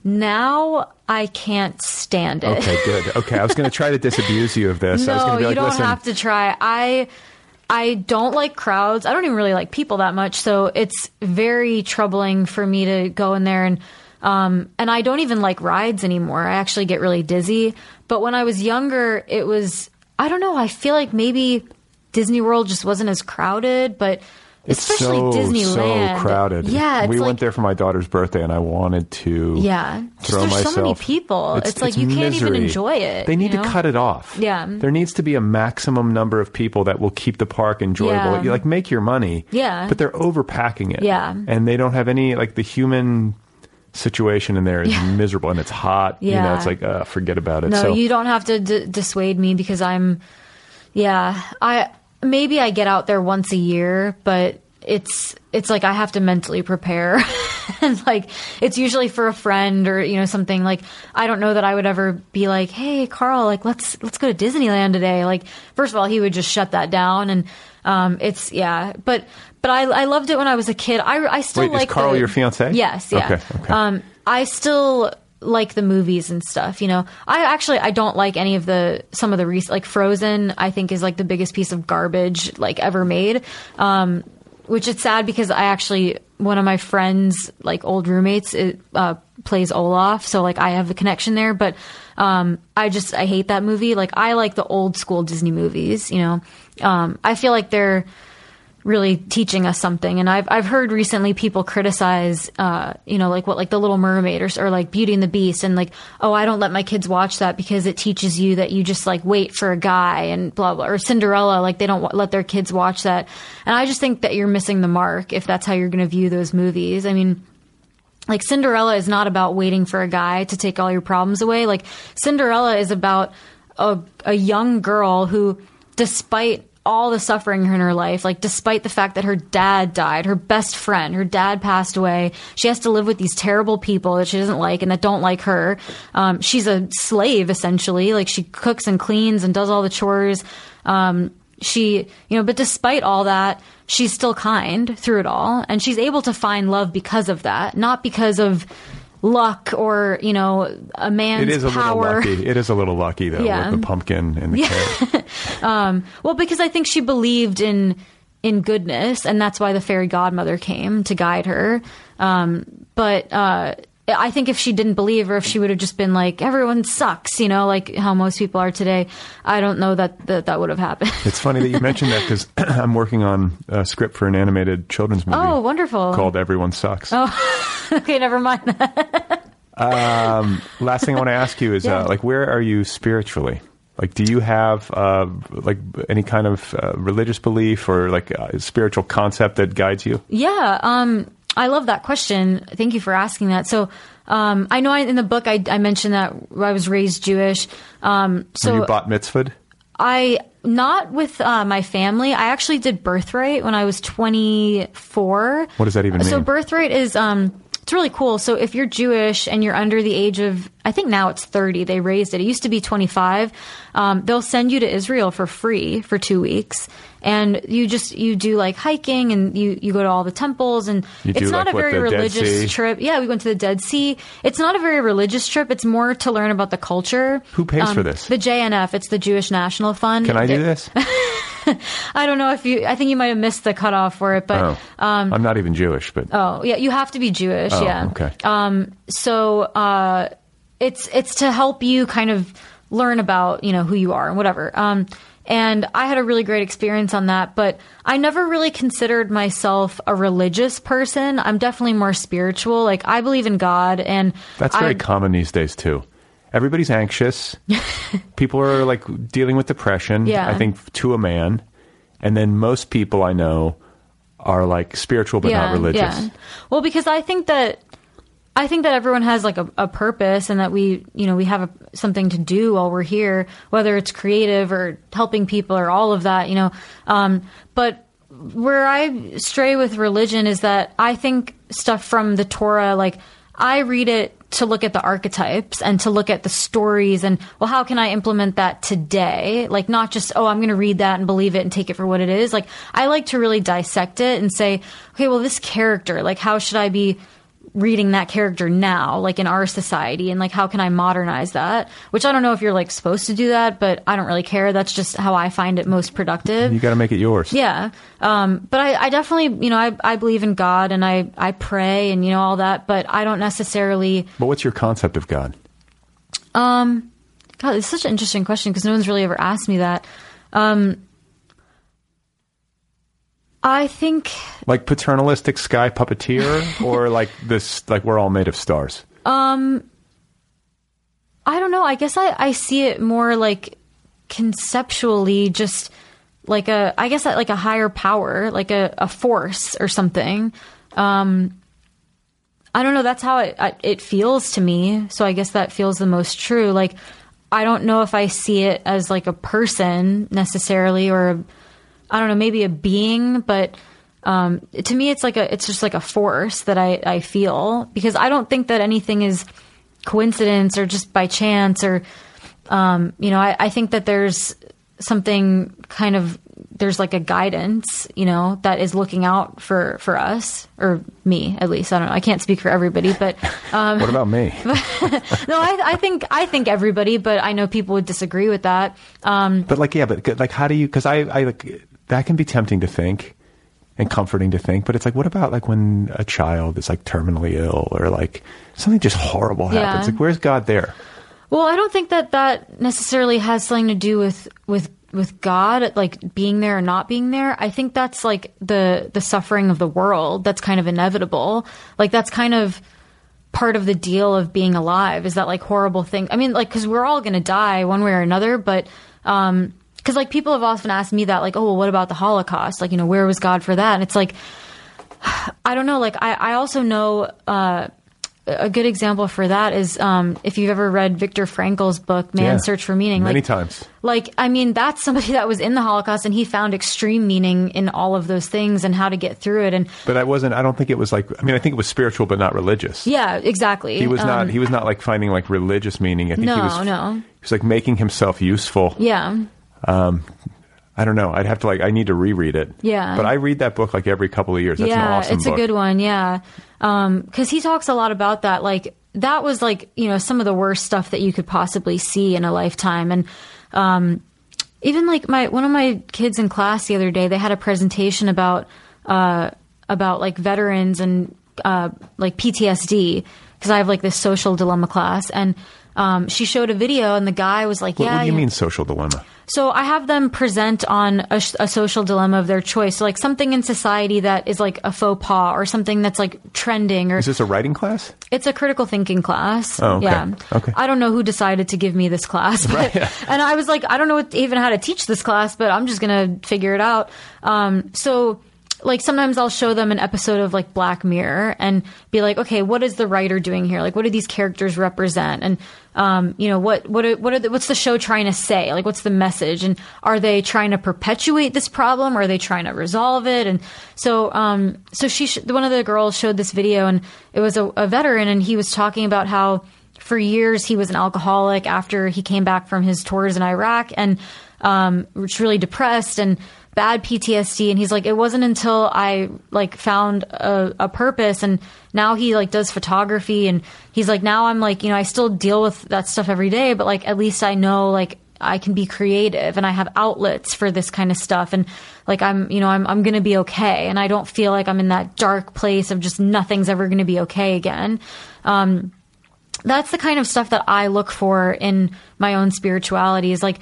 Now I can't stand it. Okay, good. Okay, I was going to try to disabuse you of this. I was No, going to be you like, don't listen, have to try. I I don't like crowds. I don't even really like people that much. So it's very troubling for me to go in there and um and I don't even like rides anymore. I actually get really dizzy. But when I was younger, it was I don't know, I feel like maybe Disney World just wasn't as crowded, but it's especially so, Disneyland. so crowded. Yeah, it's we like, went there for my daughter's birthday, and I wanted to Yeah, just throw there's myself. so many people. It's, like you can't even misery. enjoy it. They need you know? to cut it off. Yeah. There needs to be a maximum number of people that will keep the park enjoyable. Yeah. You like make your money. Yeah. But they're overpacking it. Yeah. And they don't have any like the human situation in there is Yeah. miserable, and it's hot. You know, Yeah. it's like uh, forget about it. No, so you don't have to d- dissuade me because I'm, yeah, I maybe I get out there once a year, but it's it's like I have to mentally prepare, and like it's usually for a friend or you know something. Like I don't know that I would ever be like, hey Carl, like let's let's go to Disneyland today. Like first of all, he would just shut that down, and um, it's yeah, but. But I, I loved it when I was a kid. I, I still Wait, like is Carl the, your fiance? Yes, yeah. Okay, okay. Um, I still like the movies and stuff. You know, I actually I don't like any of the some of the rec- like Frozen. I think is like the biggest piece of garbage like ever made. Um, which is sad because I actually one of my friends, like old roommates, it, uh, plays Olaf. So like I have a connection there, but, um, I just, I hate that movie. Like I like the old school Disney movies, you know, um, I feel like they're really teaching us something. And I've, I've heard recently people criticize, uh, you know, like what, like The Little Mermaid or, or like Beauty and the Beast, and like, oh, I don't let my kids watch that because it teaches you that you just like wait for a guy and blah, blah, or Cinderella, like they don't w- let their kids watch that. And I just think that you're missing the mark if that's how you're going to view those movies. I mean, like Cinderella is not about waiting for a guy to take all your problems away. Like Cinderella is about a, a young girl who, despite all the suffering in her life, like despite the fact that her dad died, her best friend, her dad passed away, she has to live with these terrible people that she doesn't like and that don't like her. Um, she's a slave, essentially. Like she cooks and cleans and does all the chores. Um, she, you know, but despite all that, she's still kind through it all. And she's able to find love because of that, not because of luck or, you know, a man's It is a power. little lucky. It is a little lucky, though, Yeah. with the pumpkin and the Yeah. carrot. um, well, because I think she believed in in goodness, and that's why the fairy godmother came to guide her. Um, but uh, I think if she didn't believe, or if she would have just been like, everyone sucks, you know, like how most people are today, I don't know that that, that would have happened. It's funny that you mentioned that because I'm working on a script for an animated children's movie. Oh, wonderful. Called Everyone Sucks. Oh, okay, never mind that. Um, last thing I want to ask you is, Yeah. uh, like, where are you spiritually? Like, do you have, uh, like, any kind of uh, religious belief or, like, a spiritual concept that guides you? Yeah, um, I love that question. Thank you for asking that. So, um, I know I, in the book I, I mentioned that I was raised Jewish. Um, so Were you bat mitzvahed? I, not with uh, my family. I actually did birthright when I was twenty-four. What does that even mean? So birthright is, um, it's really cool. So if you're Jewish and you're under the age of, I think now it's thirty, they raised it. It used to be twenty-five. Um, they'll send you to Israel for free for two weeks. And you just, you do like hiking and you, you go to all the temples, and You it's do, not like, a what, very the Dead religious Sea? trip. Yeah, we went to the Dead Sea. It's not a very religious trip. It's more to learn about the culture. Who pays Um, for this? The J N F. It's the Jewish National Fund. Can I do It- this? I don't know if you, I think you might have missed the cutoff for it, but, oh. um, I'm not even Jewish, but... oh yeah, you have to be Jewish. Oh, yeah. okay. Um, so, uh, it's, it's to help you kind of learn about, you know, who you are and whatever. Um, and I had a really great experience on that, but I never really considered myself a religious person. I'm definitely more spiritual. Like I believe in God, and That's very I, common these days, too. Everybody's anxious. People are, like, dealing with depression, Yeah. I think, to a man. And then most people I know are, like, spiritual but not religious. Yeah. Well, because I think that I think that everyone has like a, a purpose, and that we, you know, we have a, something to do while we're here, whether it's creative or helping people or all of that, you know. Um, but where I stray with religion is that I think stuff from the Torah, like I read it to look at the archetypes and to look at the stories and, well, how can I implement that today? Like not just, oh, I'm going to read that and believe it and take it for what it is. Like I like to really dissect it and say, okay, well, this character, like how should I be reading that character now, like in our society, and like how can I modernize that? Which I don't know if you're like supposed to do that, but I don't really care. That's just how I find it most productive. You got to make it yours. Yeah. Um, but I, I definitely, you know, I, I believe in God, and I, I pray and, you know, all that, but I don't necessarily. But what's your concept of God? Um, God, it's such an interesting question because no one's really ever asked me that. Um, I think like paternalistic sky puppeteer, or like this, like we're all made of stars. Um, I don't know. I guess I, I see it more like conceptually, just like a, I guess like a higher power, like a, a force or something. Um, I don't know. That's how it, it feels to me. So I guess that feels the most true. Like, I don't know if I see it as like a person necessarily, or a, I don't know, maybe a being, but um, to me, it's like a, it's just like a force that I, I feel, because I don't think that anything is coincidence or just by chance, or, um, you know, I, I think that there's something kind of, there's like a guidance, you know, that is looking out for, for us, or me at least. I don't know. I can't speak for everybody, but um, what about me? no, I, I think I think everybody, but I know people would disagree with that. Um, but like, yeah, but like, how do you? Because I, I like that can be tempting to think, and comforting to think. But it's like, what about like when a child is like terminally ill or like something just horrible Yeah. happens? Like, where's God there? Well, I don't think that that necessarily has something to do with with with God, like being there or not being there. I think that's like the the suffering of the world that's kind of inevitable. Like that's kind of part of the deal of being alive, is that like horrible thing. I mean, like, because we're all going to die one way or another, but um because like people have often asked me that, like, oh, well, what about the Holocaust? Like, you know, where was God for that? And it's like, I don't know. Like, I, I also know uh, a good example for that is um, if you've ever read Viktor Frankl's book, Man's Yeah. Search for Meaning. Many like, times. Like, I mean, that's somebody that was in the Holocaust and he found extreme meaning in all of those things and how to get through it. And But I wasn't, I don't think it was like, I mean, I think it was spiritual, but not religious. yeah, exactly. He was not, Um, he was not like finding like religious meaning. I think no, he was, no. he was like making himself useful. Yeah. Um, I don't know. I'd have to like, I need to reread it. Yeah. But I read that book like every couple of years. That's yeah, an awesome it's book. a good one. Yeah. Um, cause he talks a lot about that. Like that was like, you know, some of the worst stuff that you could possibly see in a lifetime. And, um, even like my, one of my kids in class the other day, they had a presentation about, uh, about like veterans and, uh, like P T S D. Cause I have like this social dilemma class and, um, she showed a video and the guy was like, What, yeah, what do you yeah. mean social dilemma? So I have them present on a, a social dilemma of their choice. So like something in society that is like a faux pas or something that's like trending, or Is this a writing class? it's a critical thinking class. Oh, okay. Yeah. Okay. I don't know who decided to give me this class, but, Right, yeah. and I was like, I don't know what, even how to teach this class, but I'm just going to figure it out. Um, so like sometimes I'll show them an episode of like Black Mirror and be like, okay, what is the writer doing here? Like, what do these characters represent? And, um, you know, what, what, are, what are the, what's the show trying to say? Like, what's the message? And are they trying to perpetuate this problem? Or are they trying to resolve it? And so, um, so she, sh- one of the girls showed this video and it was a, a veteran and he was talking about how for years he was an alcoholic after he came back from his tours in Iraq and, um, was really depressed and bad P T S D. And he's like, it wasn't until I like found a, a purpose and now he like does photography and he's like, now I'm like, you know, I still deal with that stuff every day, but like, at least I know like I can be creative and I have outlets for this kind of stuff. And like, I'm, you know, I'm, I'm going to be okay. And I don't feel like I'm in that dark place of just nothing's ever going to be okay again. Um, that's the kind of stuff that I look for in my own spirituality is like,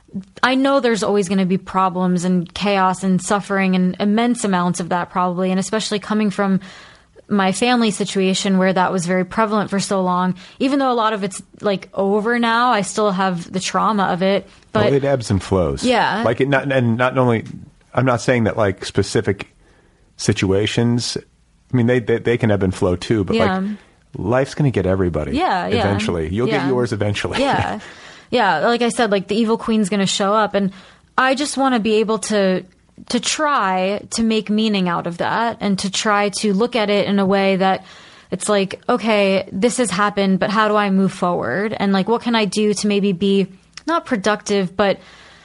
I know there's always going to be problems and chaos and suffering and immense amounts of that probably. And especially coming from my family situation where that was very prevalent for so long, even though a lot of it's like over now, I still have the trauma of it, but well, it ebbs and flows. Yeah. Like it not, and not only, I'm not saying that like specific situations, I mean, they, they, they can ebb and flow too, but Yeah. like life's going to get everybody. Yeah, yeah. Eventually. You'll Yeah. get yours eventually. Yeah. Yeah. Like I said, like the evil queen's going to show up and I just want to be able to, to try to make meaning out of that and to try to look at it in a way that it's like, okay, this has happened, but how do I move forward? And like, what can I do to maybe be not productive, but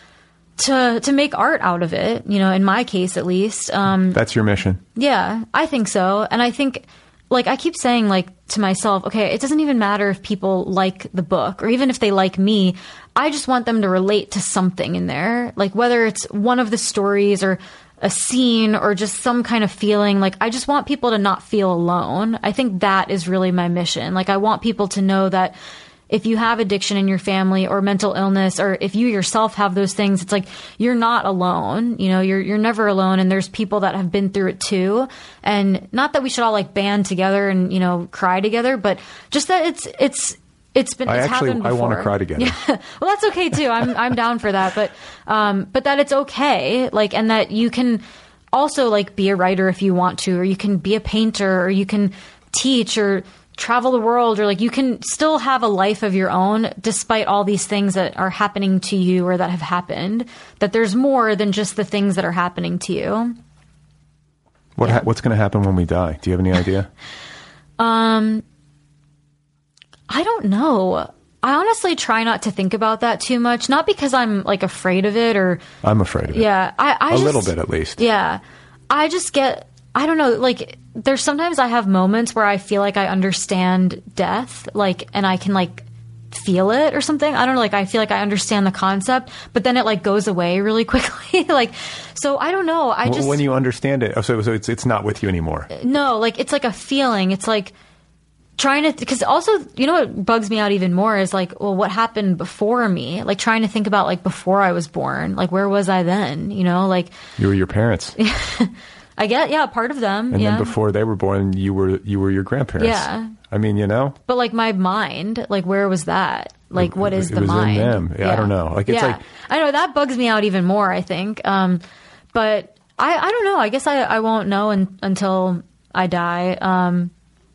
to, to make art out of it, you know, in my case, at least. Um, That's your mission. Yeah, I think so. And I think, like, I keep saying, like, to myself, okay, it doesn't even matter if people like the book or even if they like me. I just want them to relate to something in there. Like, whether it's one of the stories or a scene or just some kind of feeling. Like, I just want people to not feel alone. I think that is really my mission. Like, I want people to know that if you have addiction in your family or mental illness, or if you yourself have those things, it's like, you're not alone. You know, you're, you're never alone. And there's people that have been through it too. And not that we should all like band together and, you know, cry together, but just that it's, it's, it's been, I it's actually, happened I before. want to cry together. Yeah. Well, that's okay too. I'm, I'm down for that. But, um, but that it's okay. Like, and that you can also like be a writer if you want to, or you can be a painter, or you can teach or travel the world, or like you can still have a life of your own despite all these things that are happening to you or that have happened, that there's more than just the things that are happening to you. What ha- what's going to happen when we die? Do you have any idea? um, I don't know. I honestly try not to think about that too much, not because I'm like afraid of it or I'm afraid of it. yeah, I, I a just, little bit at least. Yeah. I just get, I don't know, like there's sometimes I have moments where I feel like I understand death, like, and I can like feel it or something. I don't know. Like, I feel like I understand the concept, but then it like goes away really quickly. Like, so I don't know. I well, just, when you understand it, oh, so, so it's, it's not with you anymore. No, like, it's like a feeling. It's like trying to, because also, you know what bugs me out even more is like, well, what happened before me? Like trying to think about like before I was born, like where was I then? You know, like you were your parents. I get, yeah, part of them. And yeah. then before they were born, you were you were your grandparents. Yeah. I mean, you know. But like my mind, like where was that? Like what is it the was mind? In them. Yeah, yeah. I don't know. Like it's yeah. like I know that bugs me out even more. I think, um, but I I don't know. I guess I I won't know un, until I die. Um,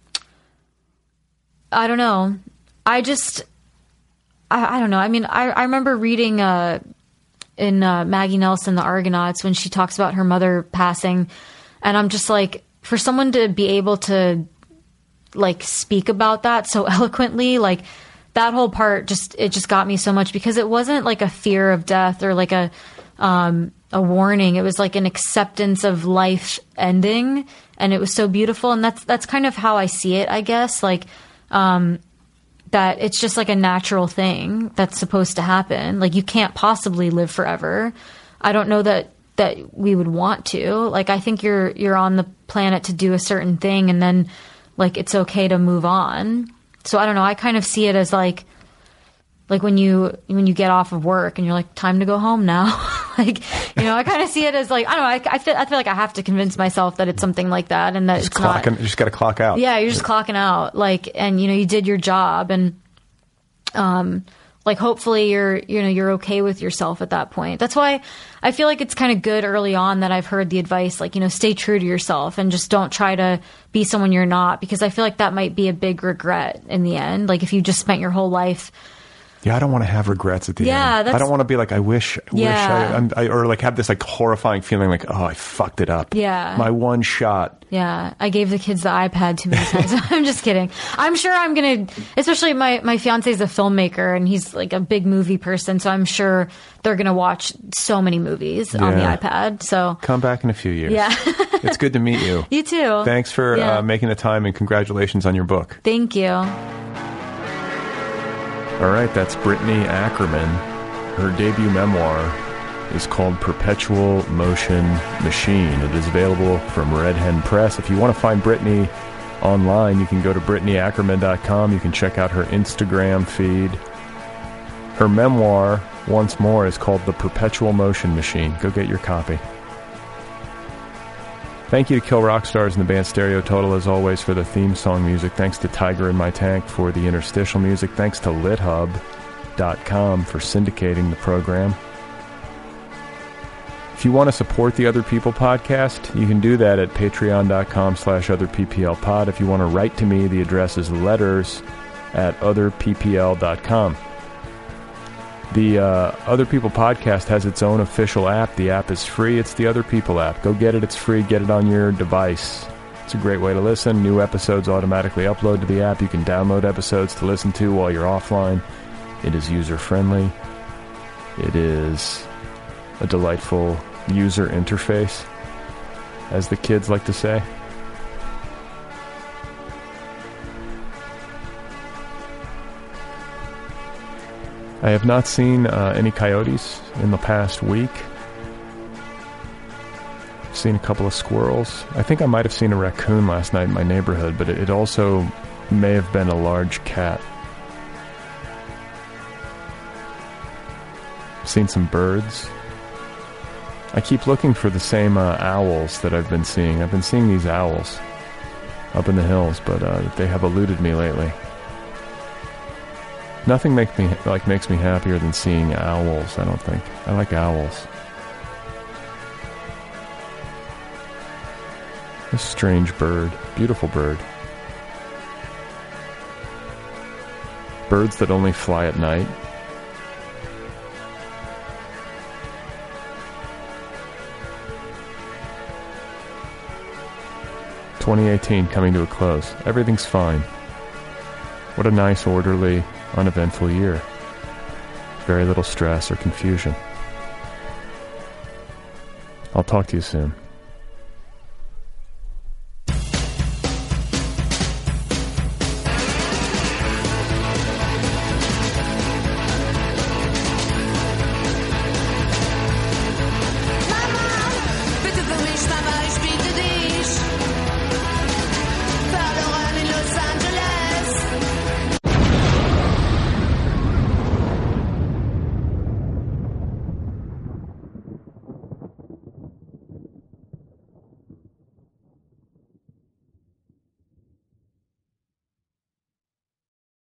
I don't know. I just I I don't know. I mean, I I remember reading uh in uh, Maggie Nelson, The Argonauts, when she talks about her mother passing. And I'm just like, for someone to be able to like speak about that so eloquently, like that whole part just, it just got me so much because it wasn't like a fear of death or like a, um, a warning. It was like an acceptance of life ending. And it was so beautiful. And that's, that's kind of how I see it, I guess. Like, um, that it's just like a natural thing that's supposed to happen. Like you can't possibly live forever. I don't know that, that we would want to. Like, I think you're you're on the planet to do a certain thing, and then, like, it's okay to move on. So I don't know. I kind of see it as like, like when you when you get off of work and you're like, time to go home now. Like, you know, I kind of see it as like, I don't know. I, I feel I feel like I have to convince myself that it's something like that, and that just it's clocking, not. You just got to clock out. Yeah, you're just clocking out. Like, and you know, you did your job, and um. Like, hopefully you're, you know, you're okay with yourself at that point. That's why I feel like it's kind of good early on that I've heard the advice, like, you know, stay true to yourself and just don't try to be someone you're not, because I feel like that might be a big regret in the end. Like, if you just spent your whole life. Yeah, I don't want to have regrets at the yeah, end. That's, I don't want to be like, I wish, I yeah. wish I, I'm, I, or like have this like horrifying feeling like, oh, I fucked it up. Yeah. My one shot. Yeah. I gave the kids the iPad too many times. I'm just kidding. I'm sure I'm going to, especially my, my fiance's a filmmaker and he's like a big movie person. So I'm sure they're going to watch so many movies yeah. on the iPad. So come back in a few years. Yeah. It's good to meet you. You too. Thanks for yeah. uh, making the time, and congratulations on your book. Thank you. All right, that's Brittany Ackerman. Her debut memoir is called Perpetual Motion Machine. It is available from Red Hen Press. If you want to find Brittany online, you can go to brittany ackerman dot com. You can check out her Instagram feed. Her memoir, once more, is called The Perpetual Motion Machine. Go get your copy. Thank you to Kill Rock Stars and the band Stereo Total, as always, for the theme song music. Thanks to Tiger in My Tank for the interstitial music. Thanks to lit hub dot com for syndicating the program. If you want to support the Other People podcast, you can do that at patreon dot com slash other p p l pod. If you want to write to me, the address is letters at other p p l dot com. The uh, Other People podcast has its own official app. The app is free. It's the Other People app. Go get it. It's free. Get it on your device. It's a great way to listen. New episodes automatically upload to the app. You can download episodes to listen to while you're offline. It is user-friendly. It is a delightful user interface, as the kids like to say. I have not seen uh, any coyotes in the past week. I've seen a couple of squirrels. I think I might have seen a raccoon last night in my neighborhood, but it, it also may have been a large cat. I've seen some birds. I keep looking for the same uh, owls that I've been seeing. I've been seeing these owls up in the hills, but uh, they have eluded me lately. Nothing makes me like makes me happier than seeing owls, I don't think. I like owls. A strange bird. Beautiful bird. Birds that only fly at night. twenty eighteen coming to a close. Everything's fine. What a nice, orderly, uneventful year. Very little stress or confusion. I'll talk to you soon.